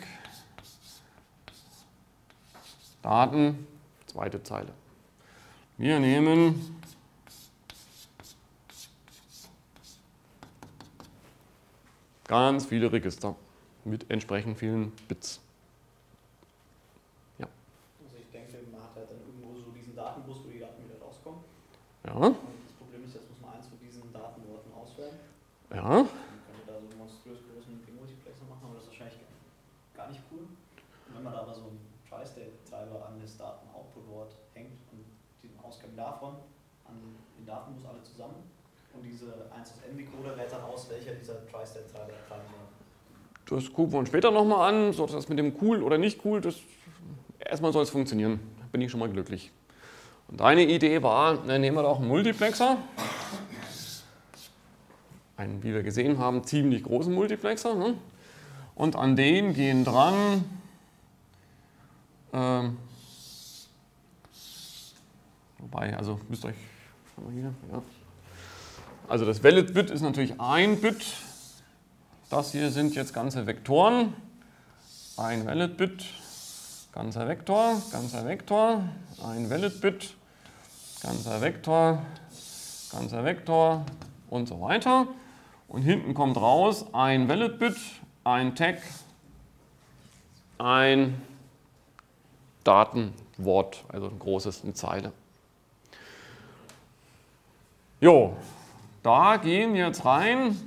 Daten, zweite Zeile. Wir nehmen ganz viele Register mit entsprechend vielen Bits. Ja. Also ich denke, man hat halt dann irgendwo so diesen Datenbus, wo die Daten wieder rauskommen. Ja. Und das Problem ist, jetzt muss man eins von diesen Datenworten auswählen. Ja. Man könnte da so einen monströs großen Multiplexer machen, aber das ist wahrscheinlich gar nicht cool. Und wenn man da aber so einen Tri-State-Treiber an das Daten-Output-Wort hängt und den Ausgang davon an den Datenbus alle zusammen, und diese eins aus n-Decoder wählt dann aus, welcher dieser Tri-State-Treiber erfahren soll. Das gucken wir uns später nochmal an, so das mit dem cool oder nicht cool, das, erstmal soll es funktionieren, da bin ich schon mal glücklich. Und deine Idee war, dann nehmen wir doch einen Multiplexer, einen, wie wir gesehen haben, ziemlich großen Multiplexer, ne? Und an den gehen dran ähm, wobei, also müsst ihr euch, schau mal hier, ja. Also das Valid-Bit ist natürlich ein Bit. Das hier sind jetzt ganze Vektoren. Ein Valid-Bit, ganzer Vektor, ganzer Vektor, ein Valid-Bit, ganzer Vektor, ganzer Vektor und so weiter. Und hinten kommt raus ein Valid-Bit, ein Tag, ein Datenwort, also ein großes, eine Zeile. Jo. Da gehen jetzt rein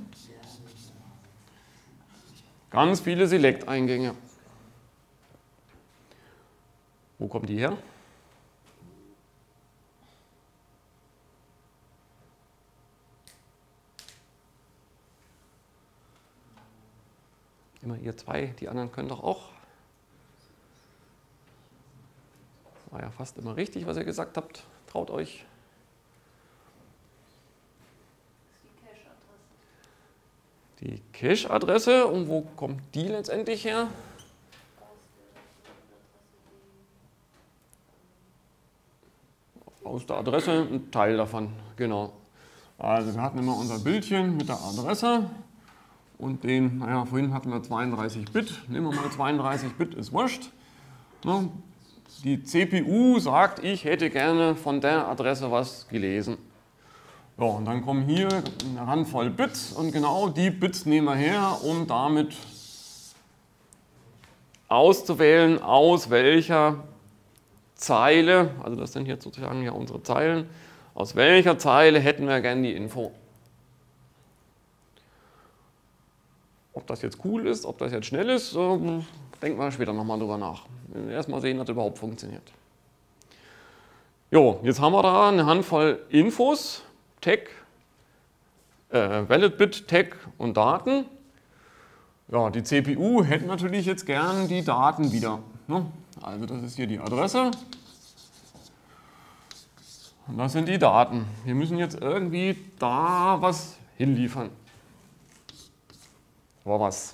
ganz viele Select-Eingänge. Wo kommen die her? Immer ihr zwei, die anderen können doch auch. War ja fast immer richtig, was ihr gesagt habt. Traut euch. Die Cache-Adresse, und wo kommt die letztendlich her? Aus der Adresse, ein Teil davon, genau. Also wir hatten immer unser Bildchen mit der Adresse und den, naja, vorhin hatten wir zweiunddreißig Bit, nehmen wir mal zweiunddreißig Bit, ist wurscht. Die C P U sagt, ich hätte gerne von der Adresse was gelesen. Ja, und dann kommen hier eine Handvoll Bits und genau die Bits nehmen wir her, um damit auszuwählen, aus welcher Zeile, also das sind jetzt sozusagen ja unsere Zeilen, aus welcher Zeile hätten wir gerne die Info. Ob das jetzt cool ist, ob das jetzt schnell ist, denken wir später nochmal drüber nach. Erstmal sehen, dass das überhaupt funktioniert. Jo, jetzt haben wir da eine Handvoll Infos. Tag, äh, Valid-Bit, Tag und Daten. Ja, die C P U hätte natürlich jetzt gern die Daten wieder. Ne? Also das ist hier die Adresse. Und das sind die Daten. Wir müssen jetzt irgendwie da was hinliefern. Aber was?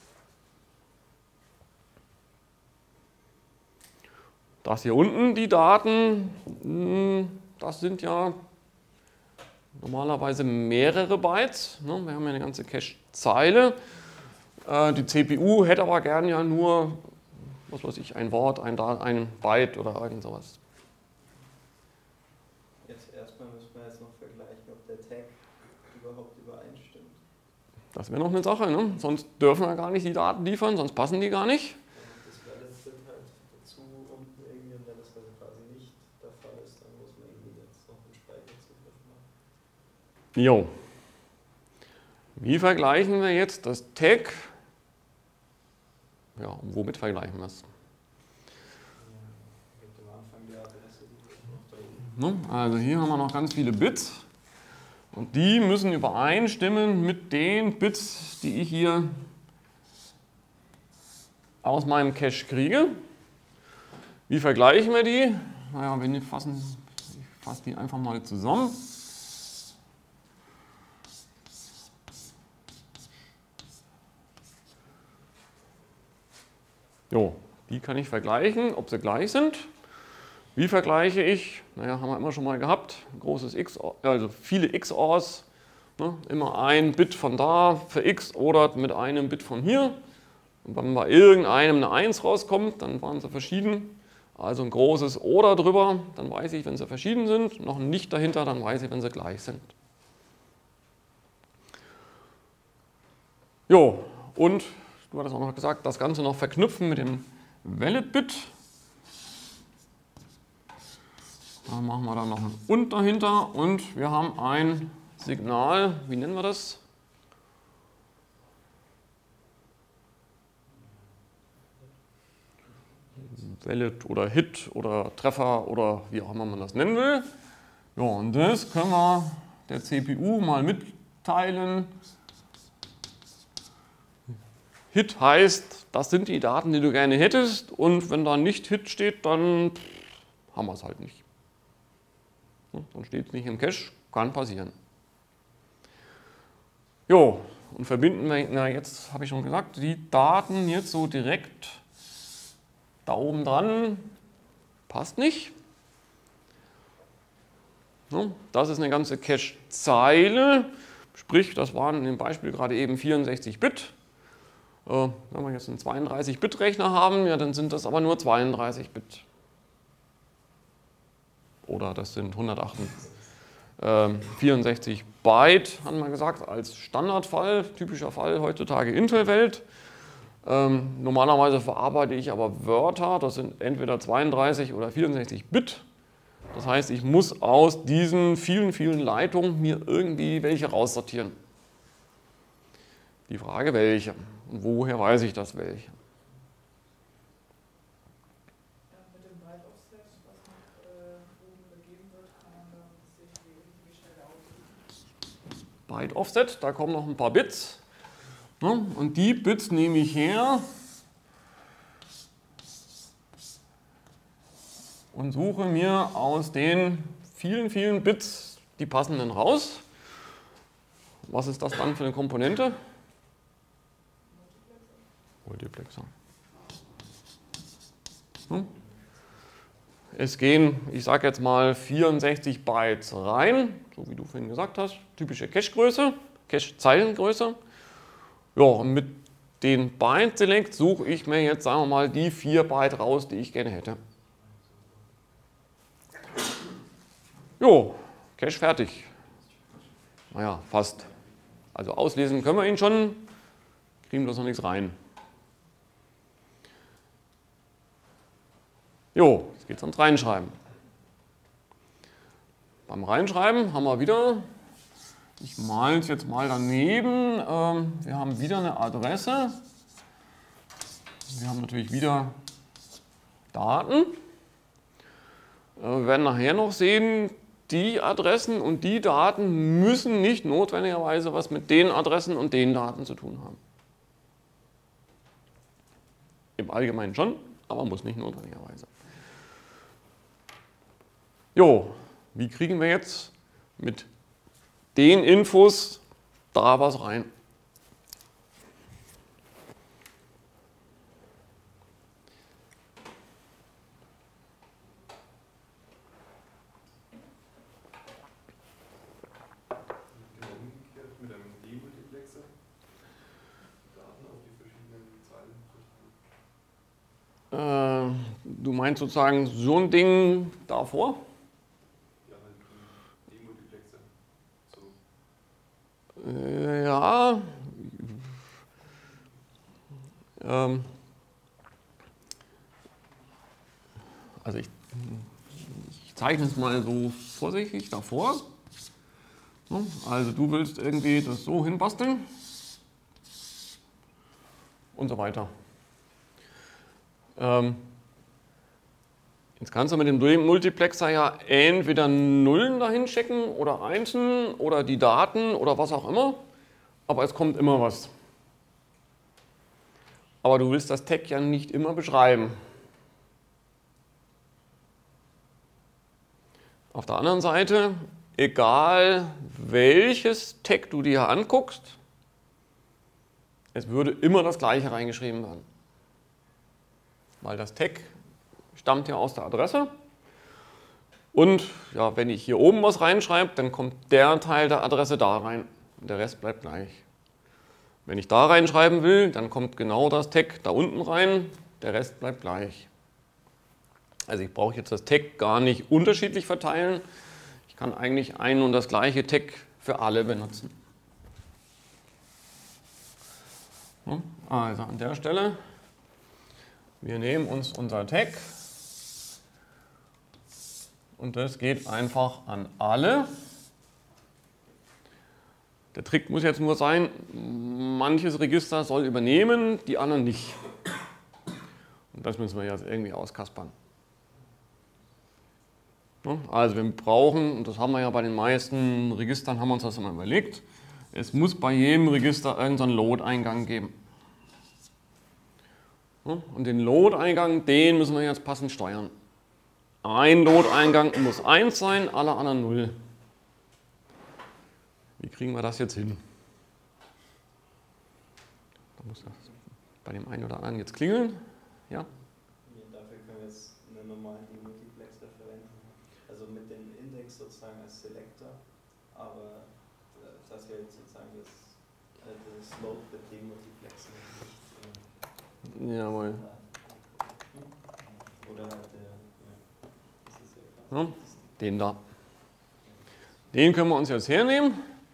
Das hier unten, die Daten, das sind ja normalerweise mehrere Bytes. Wir haben ja eine ganze Cache-Zeile. Die C P U hätte aber gern ja nur, was weiß ich, ein Wort, ein, ein Byte oder irgend sowas. Jetzt erstmal müssen wir jetzt noch vergleichen, ob der Tag überhaupt übereinstimmt. Das wäre noch eine Sache, ne? Sonst dürfen wir gar nicht die Daten liefern, sonst passen die gar nicht. Das Valid sind halt dazu unten irgendwie, und wenn das also quasi nicht der Fall ist, dann muss man irgendwie jetzt noch einen Speicherzugriff machen. Jo. Wie vergleichen wir jetzt das Tag? Ja, und womit vergleichen wir es? Also hier haben wir noch ganz viele Bits und die müssen übereinstimmen mit den Bits, die ich hier aus meinem Cache kriege. Wie vergleichen wir die? Naja, wir fassen, ich fasse die einfach mal zusammen. Jo, die kann ich vergleichen, ob sie gleich sind. Wie vergleiche ich? Naja, haben wir immer schon mal gehabt. Großes X, also viele X O Rs. Ne? Immer ein Bit von da für X oder mit einem Bit von hier. Und wenn bei irgendeinem eine eins rauskommt, dann waren sie verschieden. Also ein großes Oder drüber, dann weiß ich, wenn sie verschieden sind. Noch ein Nicht dahinter, dann weiß ich, wenn sie gleich sind. Jo, und du hattest auch noch gesagt, das Ganze noch verknüpfen mit dem Valid-Bit. Da machen wir dann noch ein Und dahinter und wir haben ein Signal, wie nennen wir das? Valid oder Hit oder Treffer oder wie auch immer man das nennen will. Ja, und das können wir der C P U mal mitteilen. Hit heißt, das sind die Daten, die du gerne hättest, und wenn da nicht Hit steht, dann haben wir es halt nicht. Dann steht es nicht im Cache, kann passieren. Jo, und verbinden wir, na jetzt habe ich schon gesagt, die Daten jetzt so direkt da oben dran, passt nicht. Das ist eine ganze Cache-Zeile, sprich, das waren in dem Beispiel gerade eben vierundsechzig Bit. Wenn wir jetzt einen zweiunddreißig Bit Rechner haben, ja, dann sind das aber nur zweiunddreißig Bit. Oder das sind hundertvierundsechzig Byte, haben wir gesagt, als Standardfall, typischer Fall heutzutage Intel-Welt. Ähm, normalerweise verarbeite ich aber Wörter, das sind entweder zweiunddreißig oder vierundsechzig Bit. Das heißt, ich muss aus diesen vielen, vielen Leitungen mir irgendwie welche raussortieren. Die Frage, welche? Und woher weiß ich das, welche? Ja, mit dem Byte-Offset, was nach äh, oben übergeben wird, kann man dann sich die richtige Stelle aussuchen. Byte-Offset, da kommen noch ein paar Bits. Ne? Und die Bits nehme ich her und suche mir aus den vielen, vielen Bits die passenden raus. Was ist das dann für eine Komponente? Multiplexer. Hm? Es gehen, ich sage jetzt mal, vierundsechzig Bytes rein, so wie du vorhin gesagt hast, typische Cache-Größe, Cache-Zeilengröße. Ja, und mit den Byte-Select suche ich mir jetzt, sagen wir mal, die vier Byte raus, die ich gerne hätte. Jo, Cache fertig. Naja, fast. Also auslesen können wir ihn schon, kriegen bloß noch nichts rein. Jo, jetzt geht es ans Reinschreiben. Beim Reinschreiben haben wir wieder, ich male es jetzt mal daneben, ähm, wir haben wieder eine Adresse. Wir haben natürlich wieder Daten. Äh, wir werden nachher noch sehen, die Adressen und die Daten müssen nicht notwendigerweise was mit den Adressen und den Daten zu tun haben. Im Allgemeinen schon, aber muss nicht notwendigerweise. Jo, wie kriegen wir jetzt mit den Infos da was rein? Genau umgekehrt mit einem Demultiplexer Daten auf die verschiedenen Zeilen verteilen. Äh, du meinst sozusagen so ein Ding davor? Ja, halt ein Demultiplexer. So. Äh, ja. Ähm, also ich, ich zeichne es mal so vorsichtig davor. So, also du willst irgendwie das so hinbasteln und so weiter. Ähm, jetzt kannst du mit dem Multiplexer ja entweder Nullen dahin schicken oder Einsen oder die Daten oder was auch immer, aber es kommt immer was. Aber du willst das Tag ja nicht immer beschreiben. Auf der anderen Seite, egal welches Tag du dir anguckst, es würde immer das gleiche reingeschrieben werden. Weil das Tag stammt ja aus der Adresse. Und ja, wenn ich hier oben was reinschreibe, dann kommt der Teil der Adresse da rein. Und der Rest bleibt gleich. Wenn ich da reinschreiben will, dann kommt genau das Tag da unten rein, der Rest bleibt gleich. Also ich brauche jetzt das Tag gar nicht unterschiedlich verteilen. Ich kann eigentlich ein und das gleiche Tag für alle benutzen. Also an der Stelle, wir nehmen uns unser Tag und das geht einfach an alle. Der Trick muss jetzt nur sein, manches Register soll übernehmen, die anderen nicht. Und das müssen wir jetzt irgendwie auskaspern. Also wir brauchen, und das haben wir ja bei den meisten Registern, haben wir uns das immer überlegt, es muss bei jedem Register irgendeinen Load-Eingang geben. Und den Load-Eingang, den müssen wir jetzt passend steuern. Ein Load-Eingang muss eins sein, alle anderen null. Wie kriegen wir das jetzt hin? Da muss das bei dem einen oder anderen jetzt klingeln. Ja? Ja, dafür können wir jetzt einen normalen Demultiplexer verwenden. Also mit dem Index sozusagen als Selector, aber dass wir jetzt sozusagen das, das Load mit Demultiplexer nicht. Äh, Jawohl. Oder der, ja, das ist ja klar. Ja, den da. Den können wir uns jetzt hernehmen.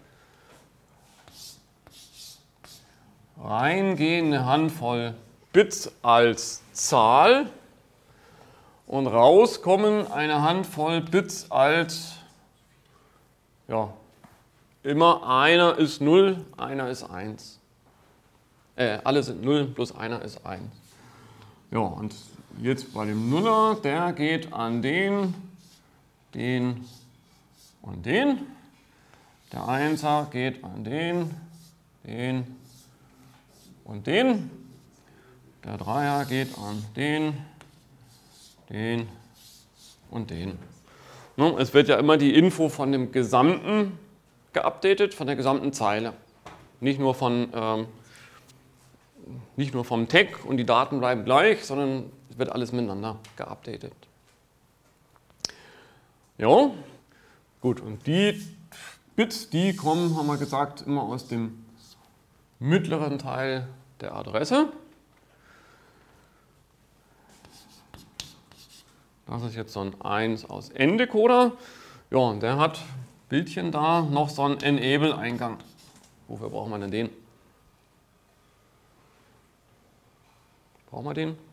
Reingehen eine Handvoll Bits als Zahl und rauskommen eine Handvoll Bits als, ja, immer einer ist null, einer ist eins. Äh, alle sind null plus einer ist eins. Ja, und jetzt bei dem Nuller, der geht an den, den und den. Der Einser geht an den, den und den. Der Dreier geht an den, den und den. Es wird ja immer die Info von dem Gesamten geupdatet, von der gesamten Zeile. Nicht nur, von, ähm, nicht nur vom Tag und die Daten bleiben gleich, sondern es wird alles miteinander geupdatet. Ja, gut, und die Bits, die kommen, haben wir gesagt, immer aus dem mittleren Teil der Adresse. Das ist jetzt so ein eins aus N-Decoder. Ja, und der hat Bildchen da, noch so einen Enable-Eingang. Wofür brauchen wir denn den? Brauchen wir den?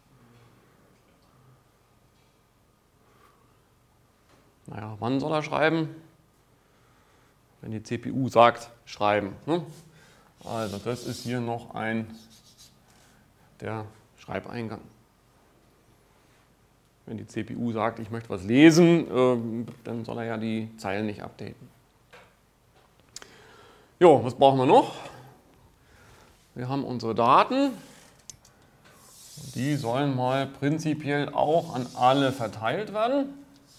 Naja, wann soll er schreiben? Wenn die C P U sagt, schreiben. Ne? Also das ist hier noch ein der Schreibeingang. Wenn die C P U sagt, ich möchte was lesen, äh, dann soll er ja die Zeilen nicht updaten. Jo, was brauchen wir noch? Wir haben unsere Daten. Die sollen mal prinzipiell auch an alle verteilt werden.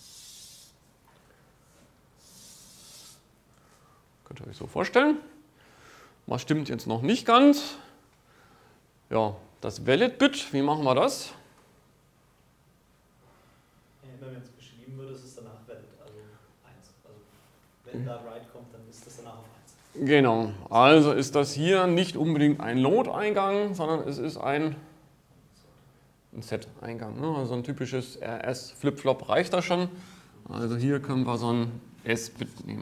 Könnt ihr euch so vorstellen. Was stimmt jetzt noch nicht ganz? Ja, das Valid-Bit, wie machen wir das? Ja, immer wenn es geschrieben wird, ist es danach valid, also eins. Also wenn da write kommt, dann ist das danach auf eins. Genau, also ist das hier nicht unbedingt ein Load-Eingang, sondern es ist ein, ein Set-Eingang. Ne? Also ein typisches R S-Flip-Flop reicht da schon. Also hier können wir so ein S-Bit nehmen.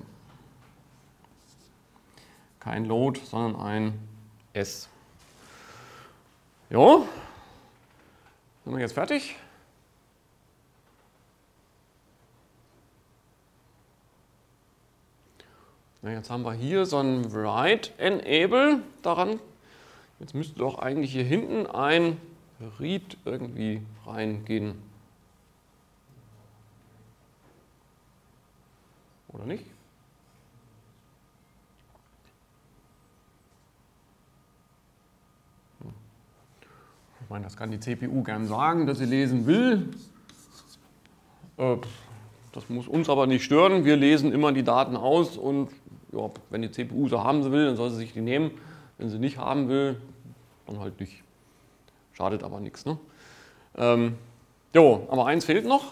Kein Load, sondern ein S. Jo, sind wir jetzt fertig? Na, jetzt haben wir hier so ein Write-Enable daran. Jetzt müsste doch eigentlich hier hinten ein Read irgendwie reingehen. Oder nicht? Ich meine, das kann die C P U gern sagen, dass sie lesen will. Das muss uns aber nicht stören. Wir lesen immer die Daten aus und ja, wenn die C P U so haben sie will, dann soll sie sich die nehmen. Wenn sie nicht haben will, dann halt nicht. Schadet aber nichts. Ne? Ähm, jo, aber eins fehlt noch.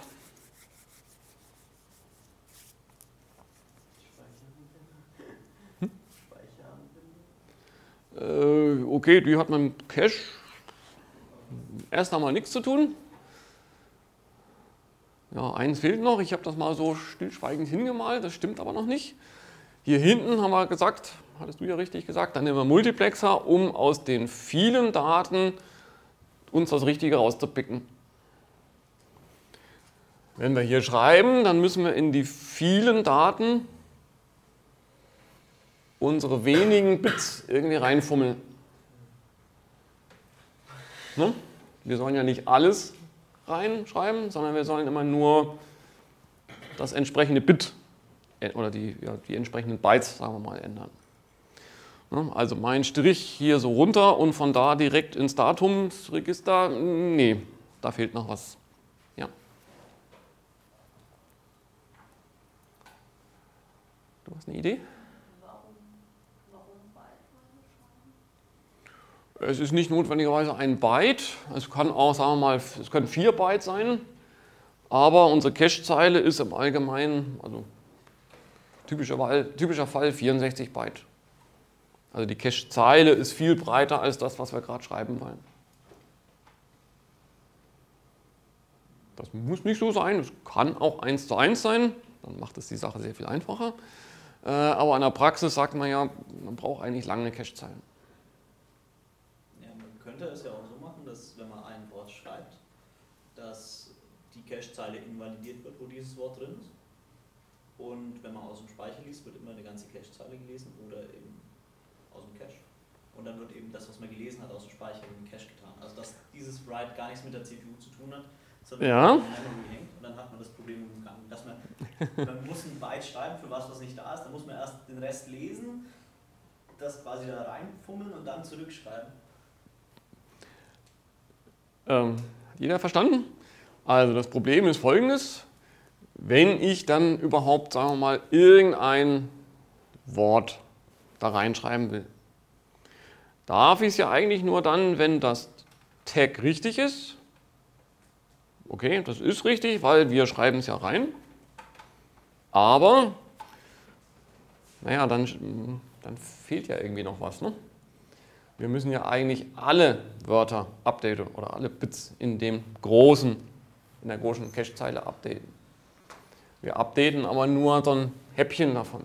Hm? Äh, okay, die hat man im Cache. Erst einmal nichts zu tun. Ja, eins fehlt noch. Ich habe das mal so stillschweigend hingemalt. Das stimmt aber noch nicht. Hier hinten haben wir gesagt, hattest du ja richtig gesagt, dann nehmen wir Multiplexer, um aus den vielen Daten uns das Richtige rauszupicken. Wenn wir hier schreiben, dann müssen wir in die vielen Daten unsere wenigen Bits irgendwie reinfummeln. Ne? Wir sollen ja nicht alles reinschreiben, sondern wir sollen immer nur das entsprechende Bit oder die, ja, die entsprechenden Bytes, sagen wir mal, ändern. Ne? Also mein Strich hier so runter und von da direkt ins Datumsregister, nee, da fehlt noch was. Ja. Du hast eine Idee? Es ist nicht notwendigerweise ein Byte, es kann auch, sagen wir mal, es können vier Byte sein, aber unsere Cache-Zeile ist im Allgemeinen, also typischer Fall, typischer Fall vierundsechzig Byte. Also die Cache-Zeile ist viel breiter als das, was wir gerade schreiben wollen. Das muss nicht so sein, es kann auch eins zu eins sein, dann macht es die Sache sehr viel einfacher. Aber in der Praxis sagt man ja, man braucht eigentlich lange Cache-Zeilen. Könnte es ja auch so machen, dass wenn man ein Wort schreibt, dass die Cache-Zeile invalidiert wird, wo dieses Wort drin ist. Und wenn man aus dem Speicher liest, wird immer eine ganze Cache-Zeile gelesen oder eben aus dem Cache. Und dann wird eben das, was man gelesen hat, aus dem Speicher in den Cache getan. Also dass dieses Write gar nichts mit der C P U zu tun hat, sondern ja. in der Memory hängt. Und dann hat man das Problem umgangen, dass man, man muss ein Byte schreiben für was, was nicht da ist. Dann muss man erst den Rest lesen, das quasi da reinfummeln und dann zurückschreiben. Ähm, jeder verstanden? Also das Problem ist folgendes, wenn ich dann überhaupt, sagen wir mal, irgendein Wort da reinschreiben will, darf ich es ja eigentlich nur dann, wenn das Tag richtig ist. Okay, das ist richtig, weil wir schreiben es ja rein. Aber, naja, dann, dann fehlt ja irgendwie noch was, ne? Wir müssen ja eigentlich alle Wörter updaten oder alle Bits in dem großen, in der großen Cache-Zeile updaten. Wir updaten aber nur so ein Häppchen davon.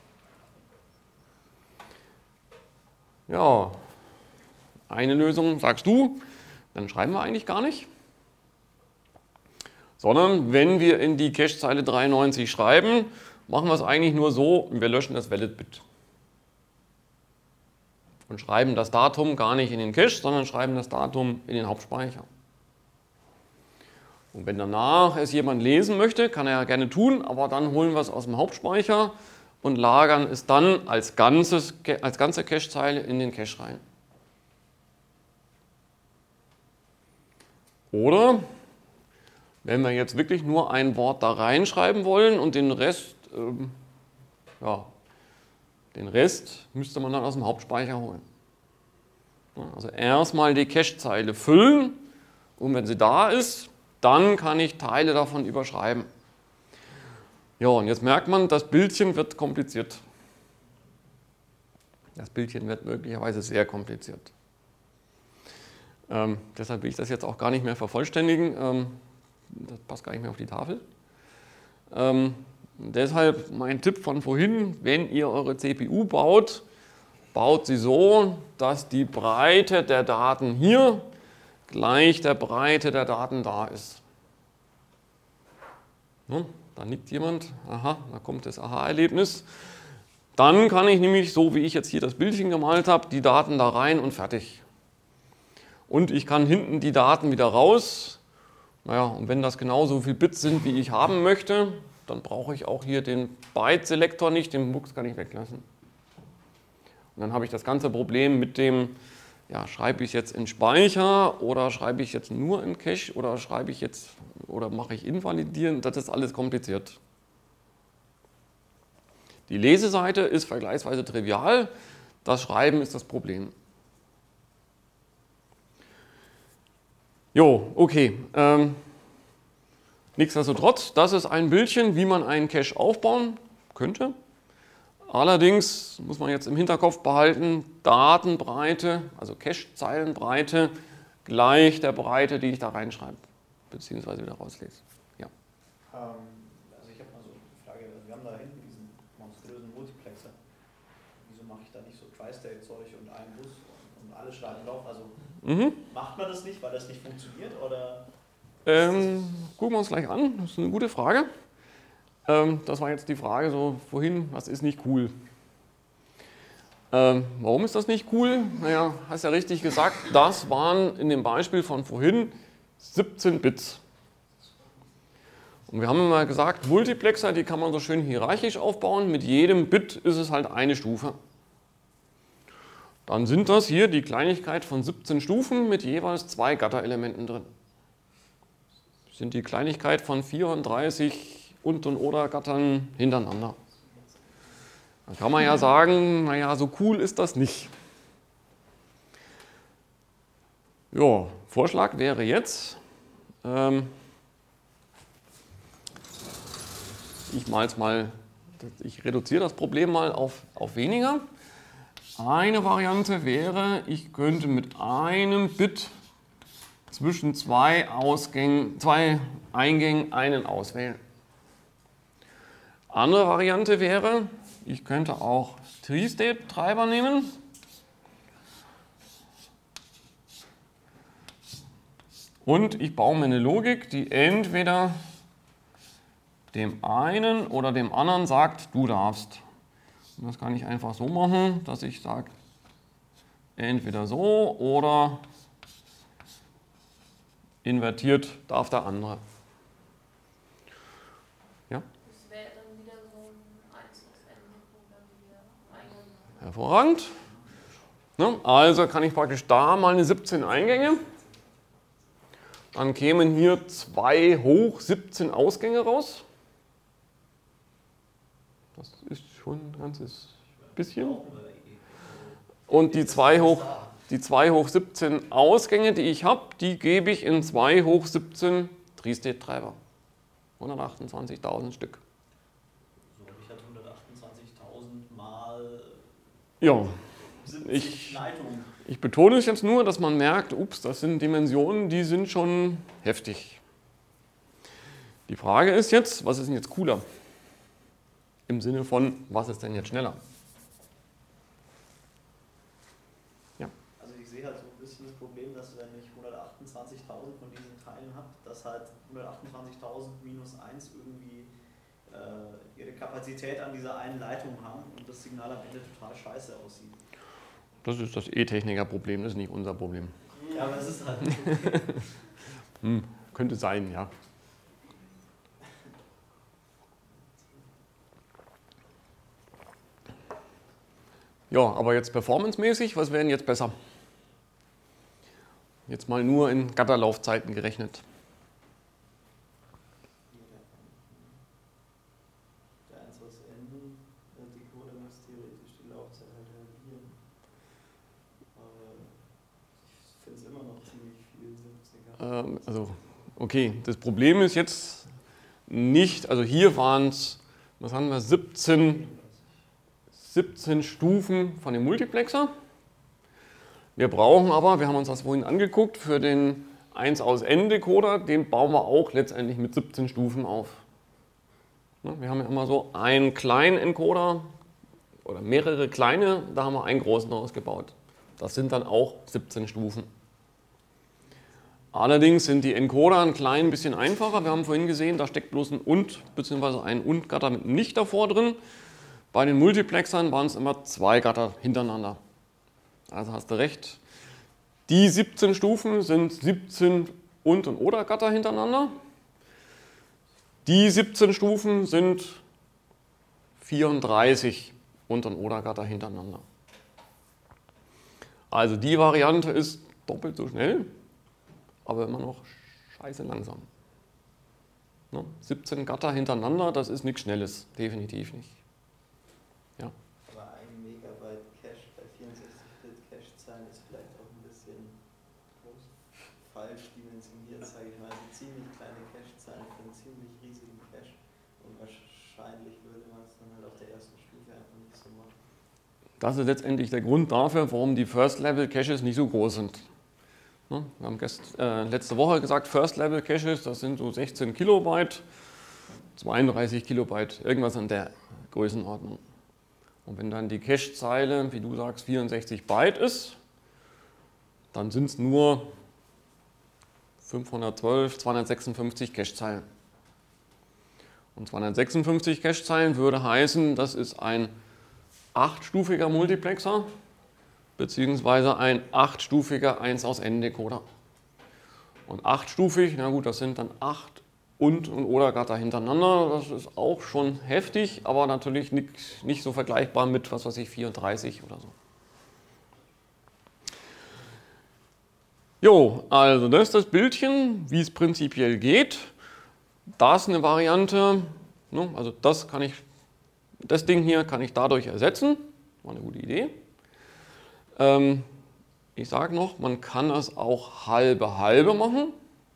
Ja, eine Lösung sagst du, dann schreiben wir eigentlich gar nicht. Sondern wenn wir in die Cache-Zeile dreiundneunzig schreiben, machen wir es eigentlich nur so, wir löschen das Valid-Bit. Und schreiben das Datum gar nicht in den Cache, sondern schreiben das Datum in den Hauptspeicher. Und wenn danach es jemand lesen möchte, kann er ja gerne tun, aber dann holen wir es aus dem Hauptspeicher und lagern es dann als, ganzes, als ganze Cache-Zeile in den Cache rein. Oder wenn wir jetzt wirklich nur ein Wort da reinschreiben wollen und den Rest, ähm, ja, den Rest müsste man dann aus dem Hauptspeicher holen. Also erstmal die Cache-Zeile füllen und wenn sie da ist, dann kann ich Teile davon überschreiben. Ja, und jetzt merkt man, das Bildchen wird kompliziert. Das Bildchen wird möglicherweise sehr kompliziert. Ähm, deshalb will ich das jetzt auch gar nicht mehr vervollständigen. Ähm, das passt gar nicht mehr auf die Tafel. Ähm, deshalb mein Tipp von vorhin, wenn ihr eure C P U baut, baut sie so, dass die Breite der Daten hier gleich der Breite der Daten da ist. Ja, da nickt jemand, aha, da kommt das Aha-Erlebnis. Dann kann ich nämlich, so wie ich jetzt hier das Bildchen gemalt habe, die Daten da rein und fertig. Und ich kann hinten die Daten wieder raus. Naja, und wenn das genauso viele Bits sind, wie ich haben möchte, dann brauche ich auch hier den Byte-Selektor nicht, den Mux kann ich weglassen. Und dann habe ich das ganze Problem mit dem, ja, schreibe ich jetzt in Speicher oder schreibe ich jetzt nur in Cache oder schreibe ich jetzt oder mache ich invalidieren, das ist alles kompliziert. Die Leseseite ist vergleichsweise trivial, das Schreiben ist das Problem. Jo, okay. Ähm, nichtsdestotrotz, das ist ein Bildchen, wie man einen Cache aufbauen könnte. Allerdings muss man jetzt im Hinterkopf behalten, Datenbreite, also Cache-Zeilenbreite, gleich der Breite, die ich da reinschreibe, beziehungsweise wieder rauslese. Ja. Ähm, also ich habe mal so eine Frage, wir haben da hinten diesen monströsen Multiplexer. Wieso mache ich da nicht so Tri-State-Zeug und einen Bus und, und alle schreiben drauf? Also mhm. Macht man das nicht, weil das nicht funktioniert? Oder ähm, gucken wir uns gleich an, das ist eine gute Frage. Ähm, das war jetzt die Frage so vorhin, was ist nicht cool? Ähm, warum ist das nicht cool? Naja, hast ja richtig gesagt, das waren in dem Beispiel von vorhin siebzehn Bits. Und wir haben immer gesagt, Multiplexer, die kann man so schön hierarchisch aufbauen. Mit jedem Bit ist es halt eine Stufe. Dann sind das hier die Kleinigkeit von siebzehn Stufen mit jeweils zwei Gatterelementen drin. Das sind die Kleinigkeit von vierunddreißig Und- und Oder-Gattern hintereinander. Dann kann man ja sagen, naja, so cool ist das nicht. Ja, Vorschlag wäre jetzt, ähm, ich mal's mal, ich reduziere das Problem mal auf, auf weniger. Eine Variante wäre, ich könnte mit einem Bit zwischen zwei Ausgängen, zwei Eingängen einen auswählen. Andere Variante wäre, ich könnte auch Tri-State-Treiber nehmen. Und ich baue mir eine Logik, die entweder dem einen oder dem anderen sagt, du darfst. Und das kann ich einfach so machen, dass ich sage, entweder so oder invertiert darf der andere. Ja? Das wäre dann wieder so ein einzelnes Endpunkt, dann wieder Eingang. Hervorragend. Ne? Also kann ich praktisch da mal eine siebzehn Eingänge. Dann kämen hier zwei hoch siebzehn Ausgänge raus. Das ist schon ein ganzes bisschen. Und die zwei hoch, die zwei hoch siebzehn Ausgänge, die ich habe, die gebe ich in zwei hoch siebzehn Tri-State-Treiber. hundertachtundzwanzigtausend Stück. So, ich hatte hundertachtundzwanzigtausend mal Ja, siebzig ich, Leitungen. ich betone es jetzt nur, dass man merkt, ups, das sind Dimensionen, die sind schon heftig. Die Frage ist jetzt, was ist denn jetzt cooler? Im Sinne von, was ist denn jetzt schneller? Ja. Also ich sehe halt so ein bisschen das Problem, dass wenn ich hundertachtundzwanzigtausend von diesen Teilen habe, dass halt hundertachtundzwanzigtausend minus eins irgendwie äh, ihre Kapazität an dieser einen Leitung haben und das Signal am Ende total scheiße aussieht. Das ist das E-Techniker-Problem, das ist nicht unser Problem. Ja, aber es ist halt ein Problem. Hm, könnte sein, ja. Ja, aber jetzt performancemäßig, was wäre denn jetzt besser? Jetzt mal nur in Gatterlaufzeiten gerechnet. Der eins aus Enden, der Decoder muss theoretisch die Laufzeit halt halbieren. Aber ich finde es immer noch ziemlich viel, siebzehn Gatter. Ähm, also, okay, das Problem ist jetzt nicht, also hier waren es, was haben wir, siebzehn, siebzehn Stufen von dem Multiplexer. Wir brauchen aber, wir haben uns das vorhin angeguckt, für den eins aus N-Decoder, den bauen wir auch letztendlich mit siebzehn Stufen auf. Ne, wir haben ja immer so einen kleinen Encoder oder mehrere kleine, da haben wir einen großen ausgebaut. Das sind dann auch siebzehn Stufen. Allerdings sind die Encoder ein klein bisschen einfacher. Wir haben vorhin gesehen, da steckt bloß ein Und bzw. ein Und-Gatter mit einem Nicht davor drin. Bei den Multiplexern waren es immer zwei Gatter hintereinander. Also hast du recht. Die siebzehn Stufen sind siebzehn Und- und Oder-Gatter hintereinander. Die siebzehn Stufen sind vierunddreißig Und- und Oder-Gatter hintereinander. Also die Variante ist doppelt so schnell, aber immer noch scheiße langsam. Ne? siebzehn Gatter hintereinander, das ist nichts Schnelles, definitiv nicht. Ja. Aber ein Megabyte Cache bei vierundsechzig Bit Cache-Zahlen ist vielleicht auch ein bisschen falsch dimensioniert, sage ich mal. Also ziemlich kleine Cache-Zahlen für einen ziemlich riesigen Cache. Und wahrscheinlich würde man es dann halt auf der ersten Stufe einfach nicht so machen. Das ist letztendlich der Grund dafür, warum die First-Level-Caches nicht so groß sind. Ne? Wir haben gest, äh, letzte Woche gesagt, First-Level-Caches, das sind so sechzehn Kilobyte, zweiunddreißig Kilobyte, irgendwas in der Größenordnung. Und wenn dann die Cache-Zeile, wie du sagst, vierundsechzig Byte ist, dann sind es nur fünfhundertzwölf, zweihundertsechsundfünfzig Cache-Zeilen. Und zweihundertsechsundfünfzig Cache-Zeilen würde heißen, das ist ein achtstufiger Multiplexer beziehungsweise ein achtstufiger eins aus N-Decoder. Und achtstufig, na gut, das sind dann acht Und- und Oder-Gatter hintereinander. Das ist auch schon heftig, aber natürlich nicht, nicht so vergleichbar mit, was weiß ich, vierunddreißig oder so. Jo, also das ist das Bildchen, wie es prinzipiell geht. Da ist eine Variante, ne, also das kann ich, das Ding hier kann ich dadurch ersetzen. War eine gute Idee. Ähm, ich sage noch, man kann es auch halbe halbe machen.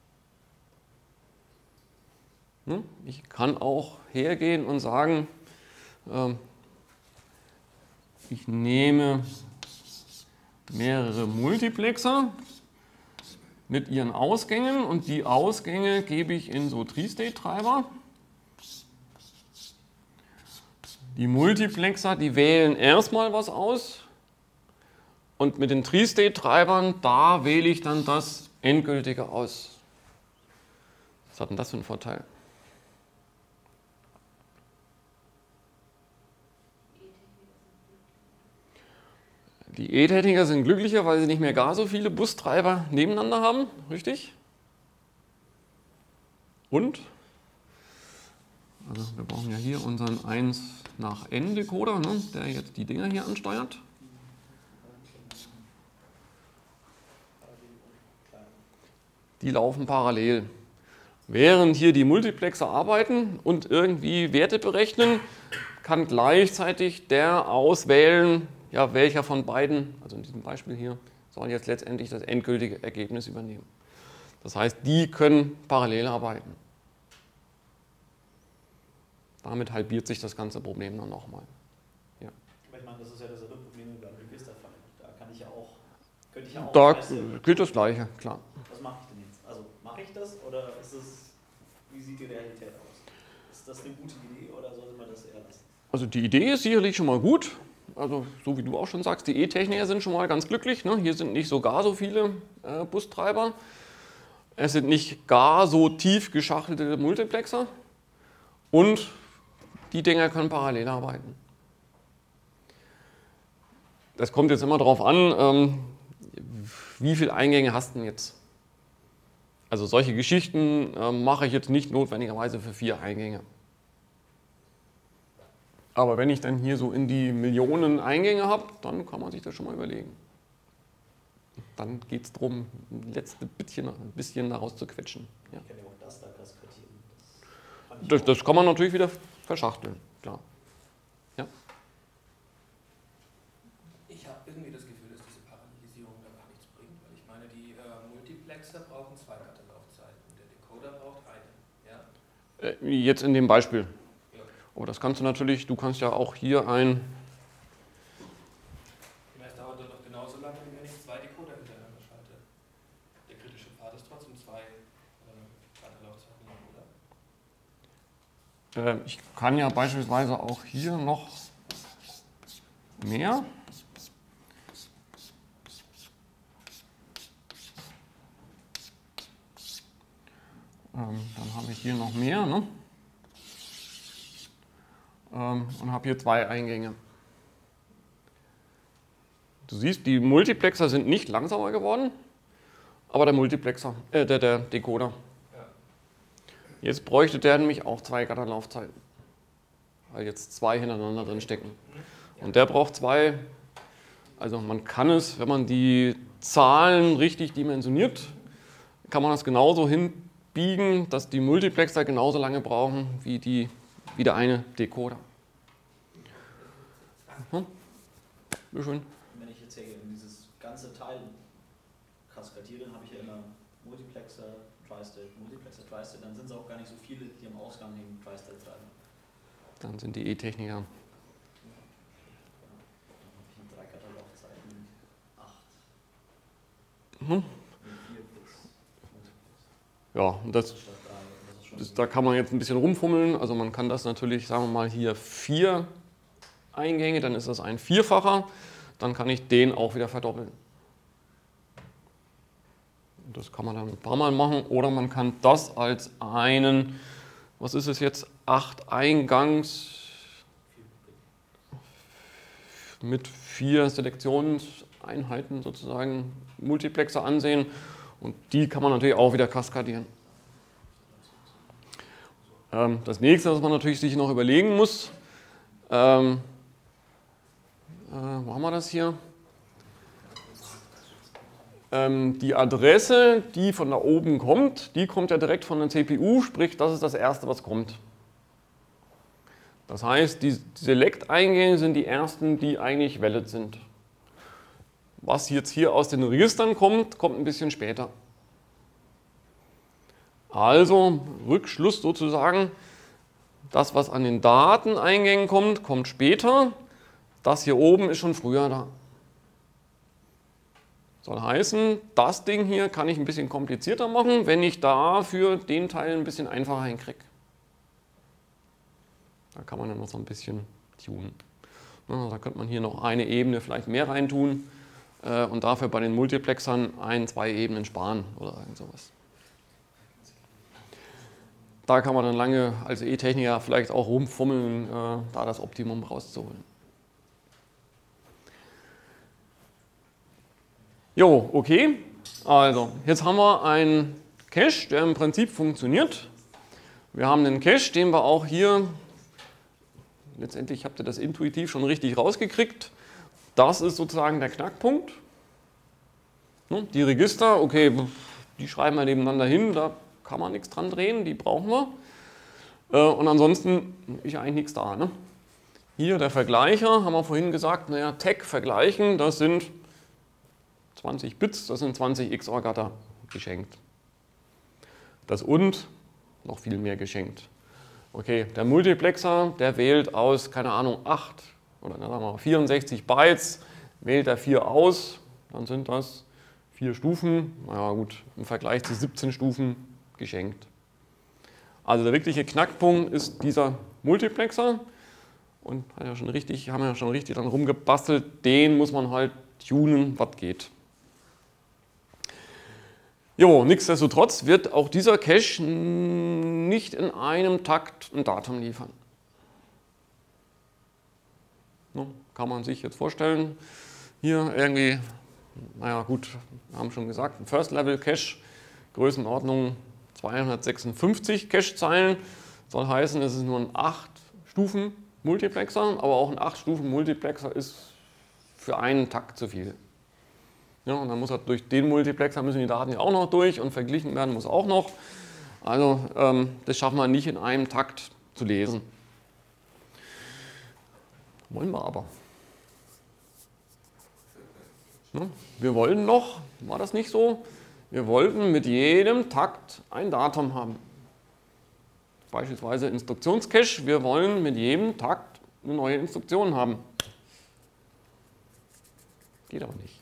Ne? Ich kann auch hergehen und sagen, ähm, ich nehme mehrere Multiplexer mit ihren Ausgängen und die Ausgänge gebe ich in so Tri-State-Treiber. Die Multiplexer, die wählen erstmal was aus und mit den Tri-State-Treibern, da wähle ich dann das Endgültige aus. Was hat denn das für einen Vorteil? Die E-Techniker sind glücklicher, weil sie nicht mehr gar so viele Bustreiber nebeneinander haben, richtig? Und? Also wir brauchen ja hier unseren eins nach N-Decoder, ne, der jetzt die Dinger hier ansteuert. Die laufen parallel. Während hier die Multiplexer arbeiten und irgendwie Werte berechnen, kann gleichzeitig der auswählen, ja, welcher von beiden, also in diesem Beispiel hier, soll jetzt letztendlich das endgültige Ergebnis übernehmen. Das heißt, die können parallel arbeiten. Damit halbiert sich das ganze Problem dann nochmal. Ja. Aber ich meine, das ist ja dasselbe Problem wie beim Registerfall. Da kann ich ja auch, könnte ich ja auch. Da weiße, gilt das Gleiche, klar. Was mache ich denn jetzt? Also mache ich das oder ist es, wie sieht die Realität aus? Ist das eine gute Idee oder sollte man das eher lassen? Also die Idee ist sicherlich schon mal gut. Also so wie du auch schon sagst, die E-Techniker sind schon mal ganz glücklich. Ne? Hier sind nicht so gar so viele äh, Bustreiber. Es sind nicht gar so tief geschachtelte Multiplexer. Und die Dinger können parallel arbeiten. Das kommt jetzt immer darauf an, ähm, wie viele Eingänge hast du denn jetzt? Also solche Geschichten äh, mache ich jetzt nicht notwendigerweise für vier Eingänge. Aber wenn ich dann hier so in die Millionen Eingänge habe, dann kann man sich das schon mal überlegen. dann geht es darum, ein letztes bisschen, ein bisschen daraus zu quetschen. Ja. Ich kann ja auch das da kaskadieren. Das, kann ich Das, auch. das kann man natürlich wieder verschachteln, klar. Ja. Ich habe irgendwie das Gefühl, dass diese Parallelisierung da gar nichts bringt, weil ich meine, die äh, Multiplexer brauchen zwei Laufzeiten, der Decoder braucht eine. Ja? Äh, Jetzt in dem Beispiel. Ja. Aber das kannst du natürlich, du kannst ja auch hier ein, Es dauert doch genauso lange, wie wenn ich zwei Decoder hintereinander schalte. Der kritische Pfad ist trotzdem zwei äh, Laufzeiten lang, oder? äh, ich kann ja beispielsweise auch hier noch mehr. Ähm, dann habe ich hier noch mehr, ne? Ähm, und habe hier zwei Eingänge. Du siehst, die Multiplexer sind nicht langsamer geworden, aber der Multiplexer, äh, der, der Decoder. Ja. Jetzt bräuchte der nämlich auch zwei Gatterlaufzeiten, weil jetzt zwei hintereinander drin stecken. Und der braucht zwei, also man kann es, wenn man die Zahlen richtig dimensioniert, kann man das genauso hinbiegen, dass die Multiplexer genauso lange brauchen wie, die, wie der eine Decoder. Hm? Bitte schön. Wenn ich jetzt hier in dieses ganze Teil kaskadiere, dann habe ich ja immer Multiplexer, Tri-State, Multiplexer, Tri-State, dann sind es auch gar nicht so viele, die am Ausgang hängen, Tri-State treiben. Dann sind die E-Techniker. Dann habe ich drei Gatterlaufzeiten, acht, Mhm. und vier Bits Multiplex. Ja, und das, Statt drei. Das ist schon das, da kann man jetzt ein bisschen rumfummeln. Also man kann das natürlich, sagen wir mal, hier vier Eingänge, dann ist das ein Vierfacher. Dann kann ich den auch wieder verdoppeln. Das kann man dann ein paar Mal machen. Oder man kann das als einen, was ist es jetzt, acht Eingangs mit vier Selektionseinheiten sozusagen Multiplexer ansehen. Und die kann man natürlich auch wieder kaskadieren. Ähm, das nächste, was man natürlich sich noch überlegen muss, ähm, äh, wo haben wir das hier? Ähm, die Adresse, die von da oben kommt, die kommt ja direkt von der C P U, sprich, das ist das Erste, was kommt. Das heißt, die Select-Eingänge sind die ersten, die eigentlich valid sind. Was jetzt hier aus den Registern kommt, kommt ein bisschen später. Also Rückschluss sozusagen, das, was an den Dateneingängen kommt, kommt später. Das hier oben ist schon früher da. Soll heißen, das Ding hier kann ich ein bisschen komplizierter machen, wenn ich dafür den Teil ein bisschen einfacher hinkriege. Da kann man dann noch so ein bisschen tunen. Ja, da könnte man hier noch eine Ebene vielleicht mehr reintun äh, und dafür bei den Multiplexern ein, zwei Ebenen sparen oder irgend sowas. Da kann man dann lange als E-Techniker vielleicht auch rumfummeln, äh, da das Optimum rauszuholen. Jo, okay. Also, jetzt haben wir einen Cache, der im Prinzip funktioniert. Wir haben einen Cache, den wir auch hier, letztendlich habt ihr das intuitiv schon richtig rausgekriegt. Das ist sozusagen der Knackpunkt. Die Register, okay, die schreiben wir nebeneinander hin, da kann man nichts dran drehen, die brauchen wir. Und ansonsten ist ja eigentlich nichts da. Ne? Hier der Vergleicher, haben wir vorhin gesagt, naja, Tag vergleichen, das sind zwanzig Bits, das sind zwanzig X O R-Gatter geschenkt. Das und noch viel mehr geschenkt. Okay, der Multiplexer, der wählt aus, keine Ahnung, acht oder sagen wir mal vierundsechzig Bytes, wählt er vier aus, dann sind das vier Stufen, naja gut, im Vergleich zu siebzehn Stufen geschenkt. Also der wirkliche Knackpunkt ist dieser Multiplexer und hat ja schon richtig, haben ja schon richtig dann rumgebastelt, den muss man halt tunen, was geht. Jo, nichtsdestotrotz wird auch dieser Cache nicht in einem Takt ein Datum liefern. No, kann man sich jetzt vorstellen, hier irgendwie, naja gut, wir haben schon gesagt, ein First-Level-Cache, Größenordnung zweihundertsechsundfünfzig Cache-Zeilen, soll heißen, es ist nur ein acht Stufen Multiplexer, aber auch ein acht Stufen Multiplexer ist für einen Takt zu viel. Ja, und dann muss er durch den Multiplexer müssen die Daten ja auch noch durch und verglichen werden muss auch noch. Also ähm, das schaffen wir nicht in einem Takt zu lesen. Wollen wir aber. Ja, wir wollen noch, war das nicht so? Wir wollten mit jedem Takt ein Datum haben. Beispielsweise Instruktionscache, wir wollen mit jedem Takt eine neue Instruktion haben. Geht aber nicht.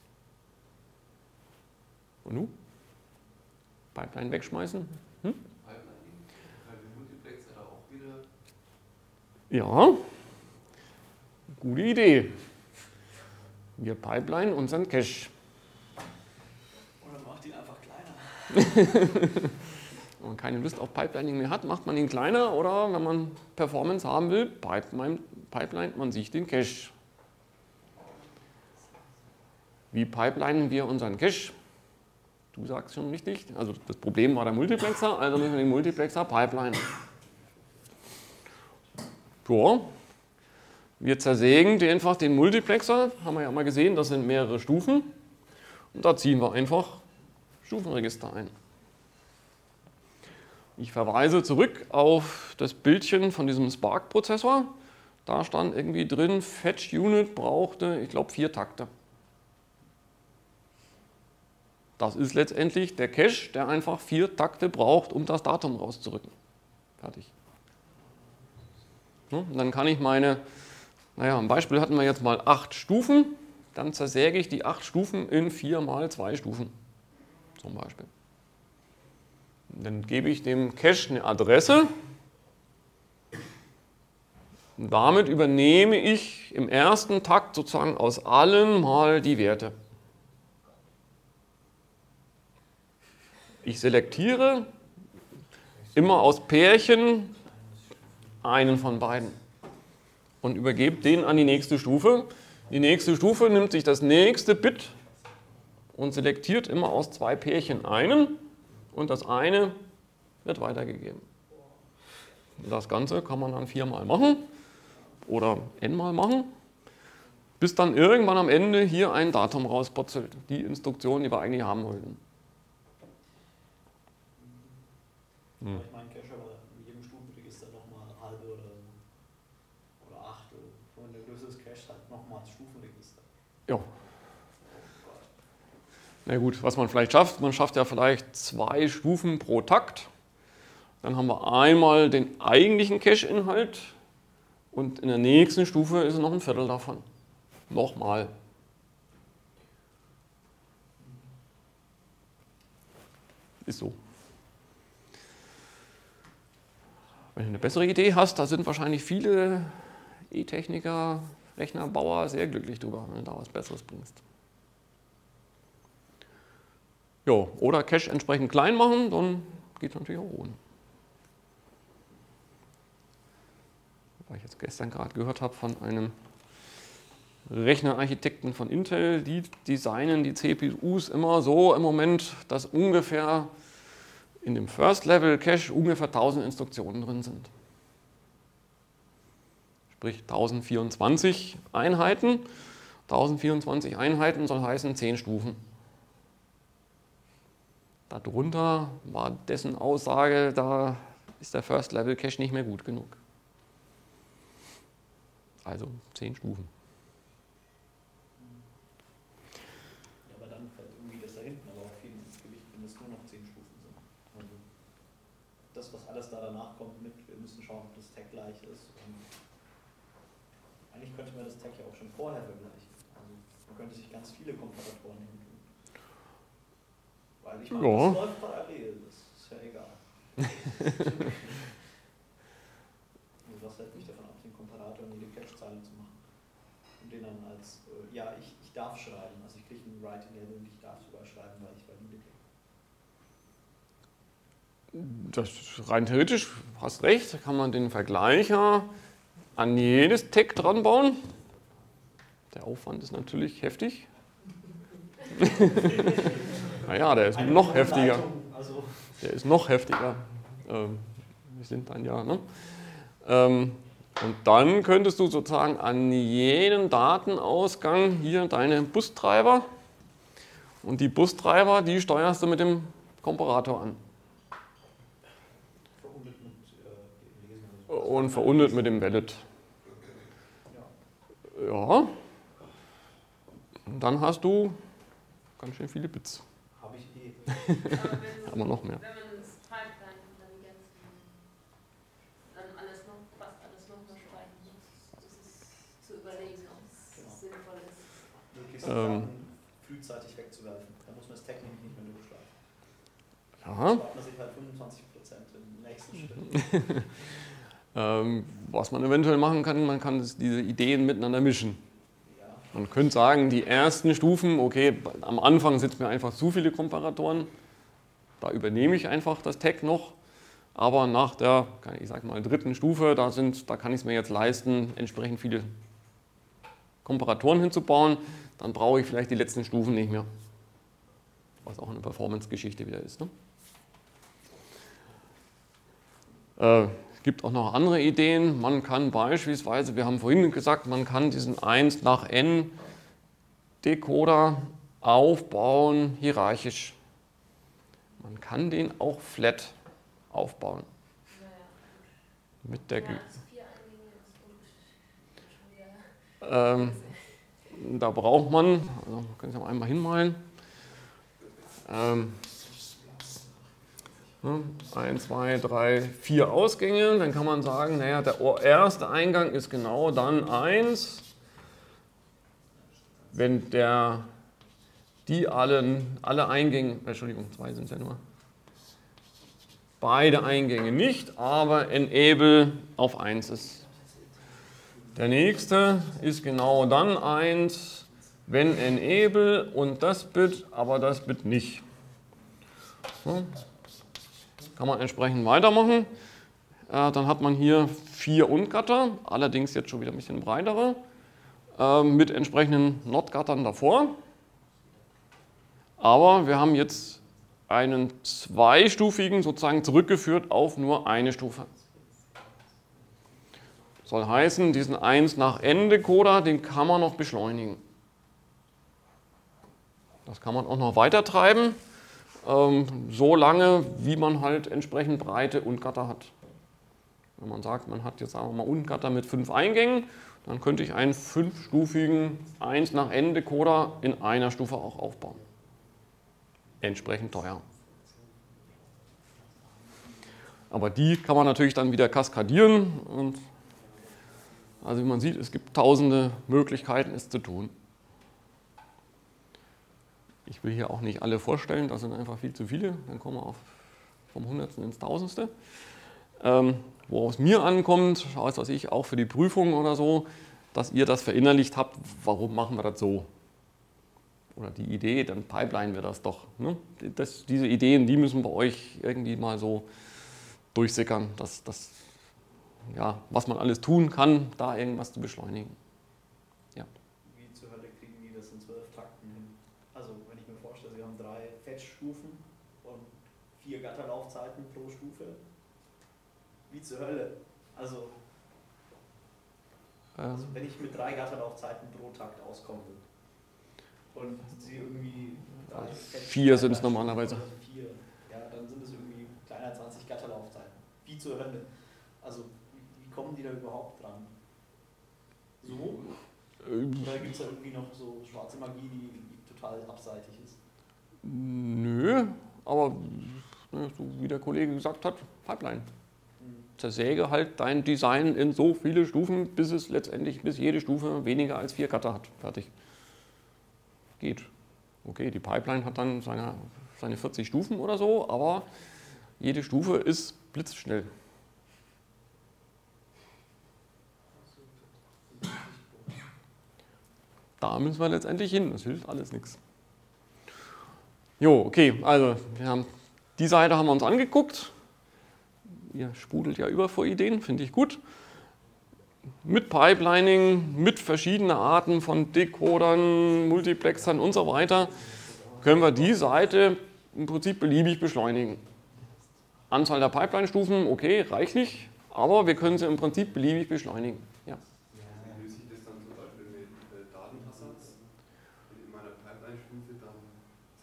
Und nun? Pipeline wegschmeißen? Hm? Multiplexer da auch wieder. Ja, gute Idee. Wir pipeline unseren Cache. Oder macht ihn einfach kleiner. Wenn man keine Lust auf Pipelining mehr hat, macht man ihn kleiner oder wenn man Performance haben will, pipelined man sich den Cache. Wie pipelinen wir unseren Cache? Du sagst schon richtig, also das Problem war der Multiplexer, also müssen wir den Multiplexer pipelinen. So. Wir zersägen einfach den Multiplexer, haben wir ja mal gesehen, das sind mehrere Stufen. Und da ziehen wir einfach Stufenregister ein. Ich verweise zurück auf das Bildchen von diesem Spark-Prozessor. Da stand irgendwie drin, Fetch Unit brauchte, ich glaube, vier Takte. Das ist letztendlich der Cache, der einfach vier Takte braucht, um das Datum rauszurücken. Fertig. Und dann kann ich meine, naja, im Beispiel hatten wir jetzt mal acht Stufen, dann zersäge ich die acht Stufen in vier mal zwei Stufen, zum Beispiel. Dann gebe ich dem Cache eine Adresse und damit übernehme ich im ersten Takt sozusagen aus allen mal die Werte. Ich selektiere immer aus Pärchen einen von beiden und übergebe den an die nächste Stufe. Die nächste Stufe nimmt sich das nächste Bit und selektiert immer aus zwei Pärchen einen und das eine wird weitergegeben. Das Ganze kann man dann viermal machen oder n-mal machen, bis dann irgendwann am Ende hier ein Datum rausputzelt, die Instruktion, die wir eigentlich haben wollten. Hm. Ich meine, Cache aber in jedem Stufenregister nochmal halbe oder, oder Achtel. Von der Größe des Caches halt nochmal als Stufenregister. Ja. Na gut, was man vielleicht schafft, man schafft ja vielleicht zwei Stufen pro Takt. Dann haben wir einmal den eigentlichen Cache-Inhalt und in der nächsten Stufe ist es noch ein Viertel davon. Nochmal. Ist so. Wenn du eine bessere Idee hast, da sind wahrscheinlich viele E-Techniker, Rechnerbauer sehr glücklich drüber, wenn du da was Besseres bringst. Jo, oder Cache entsprechend klein machen, dann geht es natürlich auch ohne. Weil ich jetzt gestern gerade gehört habe von einem Rechnerarchitekten von Intel, die designen die C P Us immer so im Moment, dass ungefähr in dem First-Level-Cache ungefähr tausend Instruktionen drin sind. Sprich tausendvierundzwanzig Einheiten. tausendvierundzwanzig Einheiten soll heißen zehn Stufen. Darunter war dessen Aussage, da ist der First-Level-Cache nicht mehr gut genug. Also zehn Stufen. Ja, aber dann fällt irgendwie das da hinten aber auch viel ins Gewicht, wenn es nur noch zehn Stufen sind. Also das, was alles da danach kommt mit, wir müssen schauen, ob das Tag gleich ist. Und eigentlich könnte man das Tag ja auch schon vorher vergleichen. Also man könnte sich ganz viele Komparatoren hin tun. Weil ich meine, Ja. das läuft parallel, das ist ja egal. Also was hält mich davon ab, den Komparator in jede Cache-Zeile zu machen? Und den dann als, äh, ja, ich, ich darf schreiben, also ich kriege ein Writing-Label und ich darf sogar schreiben, weil ich valide kriege. Das ist rein theoretisch, hast recht, kann man den Vergleicher an jedes Tag dran bauen. Der Aufwand ist natürlich heftig. Naja, der ist Eine noch heftiger. Leitung, also Der ist noch heftiger. Ähm, wir sind dann ja, ne? Ähm, und dann könntest du sozusagen an jeden Datenausgang hier deine Bustreiber Und die Bustreiber, die steuerst du mit dem Komparator an. Verundet mit äh, Lesen oder so. Und verundet mit dem Wallet. Ja. Und dann hast du ganz schön viele Bits. Habe ich eh. Aber noch mehr. Wenn man das Pipeline und dann die ganzen, dann alles noch, fast alles noch mal speichern muss, das ist zu überlegen, ob es Genau. sinnvoll ist. Möglichst Ähm. Daten frühzeitig wegzuwerfen. Da muss man das Tech nämlich nicht mehr durchschlagen. Ja. Spart man sich halt fünfundzwanzig Prozent im nächsten Schritt. Ähm, was man eventuell machen kann, man kann das- diese Ideen miteinander mischen. Ja. Man könnte sagen, die ersten Stufen, okay, am Anfang sitzen mir einfach zu viele Komparatoren, da übernehme ich einfach das Tag noch, aber nach der, ich sag mal, dritten Stufe, da, sind, da kann ich es mir jetzt leisten, entsprechend viele Komparatoren hinzubauen, dann brauche ich vielleicht die letzten Stufen nicht mehr, was auch eine Performance-Geschichte wieder ist. Ne? Äh, Es gibt auch noch andere Ideen. Man kann beispielsweise, wir haben vorhin gesagt, man kann diesen eins nach n Decoder aufbauen, hierarchisch. Man kann den auch flat aufbauen. Naja, Mit der, mehr Ge- als vier Eingänge ist schon wieder. ähm, da braucht man, also können Sie einmal hinmalen, ähm, eins, zwei, drei, vier Ausgänge, dann kann man sagen, naja, der erste Eingang ist genau dann eins, wenn der, die allen, alle Eingänge, Entschuldigung, zwei sind es ja nur, beide Eingänge nicht, aber enable auf eins ist. Der nächste ist genau dann eins, wenn enable und das Bit, aber das Bit nicht. So. Kann man entsprechend weitermachen. Äh, dann hat man hier vier Und-Gatter, allerdings jetzt schon wieder ein bisschen breitere, äh, mit entsprechenden Not-Gattern davor. Aber wir haben jetzt einen zweistufigen sozusagen zurückgeführt auf nur eine Stufe. Soll heißen, diesen eins nach n Decoder, den kann man noch beschleunigen. Das kann man auch noch weiter treiben. So lange, wie man halt entsprechend breite Und-Gatter hat. Wenn man sagt, man hat jetzt sagen wir mal Und-Gatter mit fünf Eingängen, dann könnte ich einen fünfstufigen eins nach n Decoder in einer Stufe auch aufbauen. Entsprechend teuer. Aber die kann man natürlich dann wieder kaskadieren. Und also wie man sieht, es gibt tausende Möglichkeiten, es zu tun. Ich will hier auch nicht alle vorstellen, das sind einfach viel zu viele. Dann kommen wir auf vom Hundertsten ins Tausendste. Ähm, woraus mir ankommt, weiß was ich, auch für die Prüfung oder so, dass ihr das verinnerlicht habt, warum machen wir das so? Oder die Idee, dann pipeline wir das doch. Ne? Das, diese Ideen, die müssen bei euch irgendwie mal so durchsickern, dass, dass, ja, was man alles tun kann, da irgendwas zu beschleunigen. Wie zur Hölle kriegen die das in zwölf Takten hin? Also wenn ich mir vorstelle, sie haben drei Fetch-Stufen und vier Gatterlaufzeiten pro Stufe. Wie zur Hölle? Also, Ähm, also wenn ich mit drei Gatterlaufzeiten pro Takt auskomme und sie irgendwie drei Fetch- vier sind es drei normalerweise. Stufen, also vier, ja, dann sind es irgendwie kleiner als zwanzig Gatterlaufzeiten. Wie zur Hölle? Also wie, wie kommen die da überhaupt dran? So? Oder gibt es da irgendwie noch so schwarze Magie, die, die total abseitig ist? Nö, aber ne, so wie der Kollege gesagt hat, Pipeline. Zersäge halt dein Design in so viele Stufen, bis es letztendlich, bis jede Stufe weniger als vier Gatter hat. Fertig. Geht. Okay, die Pipeline hat dann seine, seine vierzig Stufen oder so, aber jede Stufe ist blitzschnell. Da müssen wir letztendlich hin, das hilft alles nichts. Jo, okay, also wir haben, die Seite haben wir uns angeguckt. Ihr sprudelt ja über vor Ideen, finde ich gut. Mit Pipelining, mit verschiedenen Arten von Decodern, Multiplexern und so weiter, können wir die Seite im Prinzip beliebig beschleunigen. Anzahl der Pipeline-Stufen, okay, reicht nicht, aber wir können sie im Prinzip beliebig beschleunigen. Ja. Wie löse ich das dann zum Beispiel mit äh, Datenersatz? Und in meiner Pipeline-Stufe dann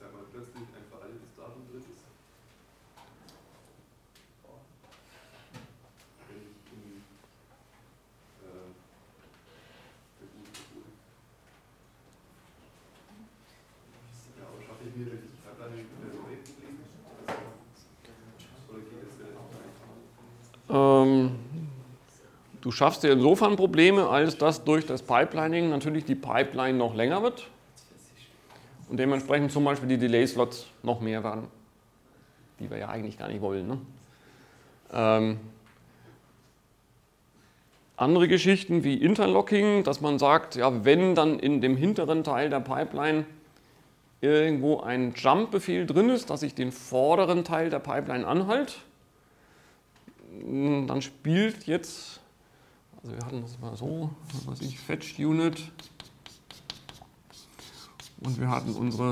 Ähm, du schaffst dir insofern Probleme, als dass durch das Pipelining natürlich die Pipeline noch länger wird und dementsprechend zum Beispiel die Delay-Slots noch mehr werden, die wir ja eigentlich gar nicht wollen. Ne? Ähm, andere Geschichten wie Interlocking, dass man sagt, ja, wenn dann in dem hinteren Teil der Pipeline irgendwo ein Jump-Befehl drin ist, dass ich den vorderen Teil der Pipeline anhalte, dann spielt jetzt, also wir hatten das mal so, was weiß ich, Fetched Unit und wir hatten unsere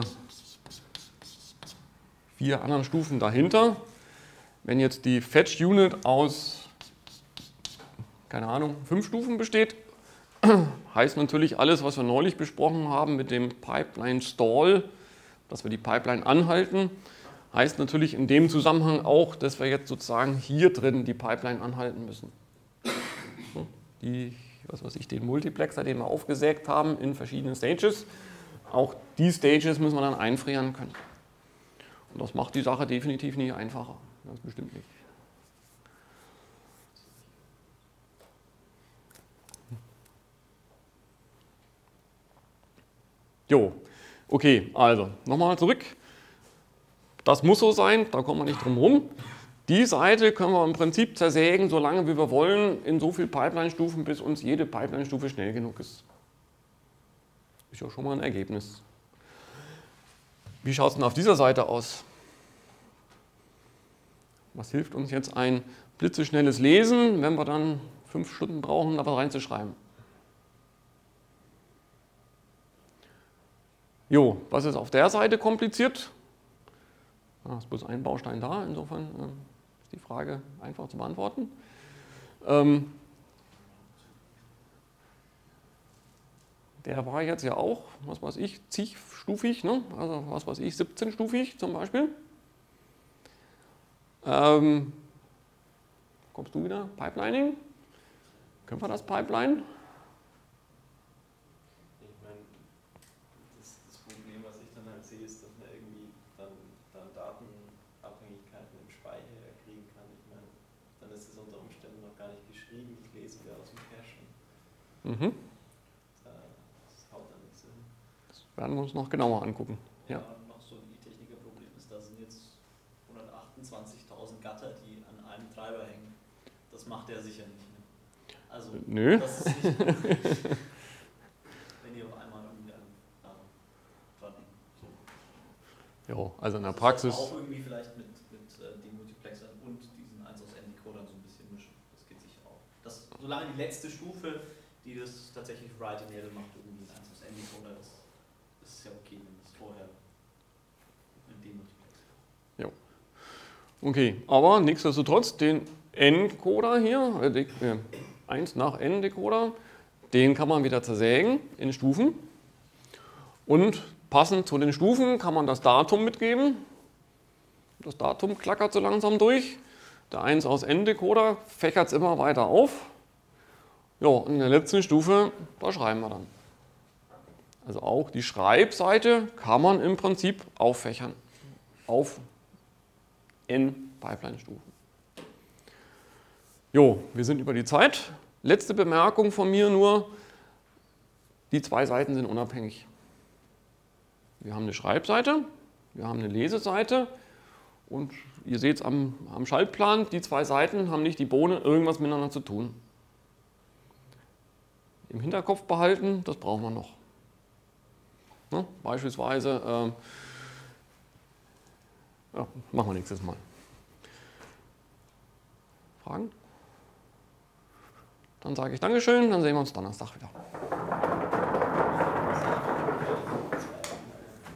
vier anderen Stufen dahinter. Wenn jetzt die Fetched Unit aus, keine Ahnung, fünf Stufen besteht, heißt natürlich alles, was wir neulich besprochen haben mit dem Pipeline Stall, dass wir die Pipeline anhalten, heißt natürlich in dem Zusammenhang auch, dass wir jetzt sozusagen hier drin die Pipeline anhalten müssen. Die, was weiß ich, den Multiplexer, den wir aufgesägt haben in verschiedenen Stages, auch die Stages müssen wir dann einfrieren können. Und das macht die Sache definitiv nicht einfacher. Ganz bestimmt nicht. Jo, okay, also nochmal zurück. Das muss so sein, da kommen wir nicht drum herum. Die Seite können wir im Prinzip zersägen, so lange wie wir wollen, in so viele Pipeline-Stufen, bis uns jede Pipeline-Stufe schnell genug ist. Ist ja schon mal ein Ergebnis. Wie schaut es denn auf dieser Seite aus? Was hilft uns jetzt ein blitzeschnelles Lesen, wenn wir dann fünf Stunden brauchen, da was reinzuschreiben? Jo, was ist auf der Seite kompliziert? Da ist bloß ein Baustein da, insofern äh, ist die Frage einfach zu beantworten. Ähm, der war jetzt ja auch, was weiß ich, zigstufig, ne? Also was weiß ich, siebzehnstufig zum Beispiel. Ähm, kommst du wieder? Pipelining? Können wir das Pipeline? Ich meine, das, das Problem, was ich dann halt sehe, ist, dass man irgendwie dann, dann Datenabhängigkeiten im Speicher kriegen kann. Ich meine, dann ist es unter Umständen noch gar nicht geschrieben, ich lese wieder aus dem Cache. Mhm. Das haut dann nichts hin. Das werden wir uns noch genauer angucken. Ja. Ja, noch so ein i-Techniker-Problem ist, da sind jetzt hundertachtundzwanzigtausend Gatter, die an einem Treiber hängen. Das macht er sicher nicht. Ne? Also, Nö. das ist nicht gut, wenn ihr auf einmal irgendwie an dran so. Jo, also in der Das Praxis. auch irgendwie vielleicht mit, mit äh, Demultiplexern und diesen eins aus n Decodern so ein bisschen mischen. Das geht sicher auch. Das, solange die letzte Stufe, die das tatsächlich Write Enable macht, irgendwie ein eins aus n Decoder, das, das ist ja okay, wenn das vorher mit Demultiplexer. Jo. Okay, aber nichtsdestotrotz, den Encoder hier, äh, äh, eins nach n Decoder, den kann man wieder zersägen in Stufen. Und passend zu den Stufen kann man das Datum mitgeben. Das Datum klackert so langsam durch. Der eins aus n Decoder fächert es immer weiter auf. Ja, und in der letzten Stufe, da schreiben wir dann. Also auch die Schreibseite kann man im Prinzip auffächern auf n Pipeline-Stufen. Jo, wir sind über die Zeit. Letzte Bemerkung von mir nur, die zwei Seiten sind unabhängig. Wir haben eine Schreibseite, wir haben eine Leseseite und ihr seht es am, am Schaltplan, die zwei Seiten haben nicht die Bohne, irgendwas miteinander zu tun. Im Hinterkopf behalten, das brauchen wir noch. Ne? Beispielsweise, ähm, ja, machen wir nächstes Mal. Fragen? Dann sage ich Dankeschön, dann sehen wir uns Donnerstag wieder.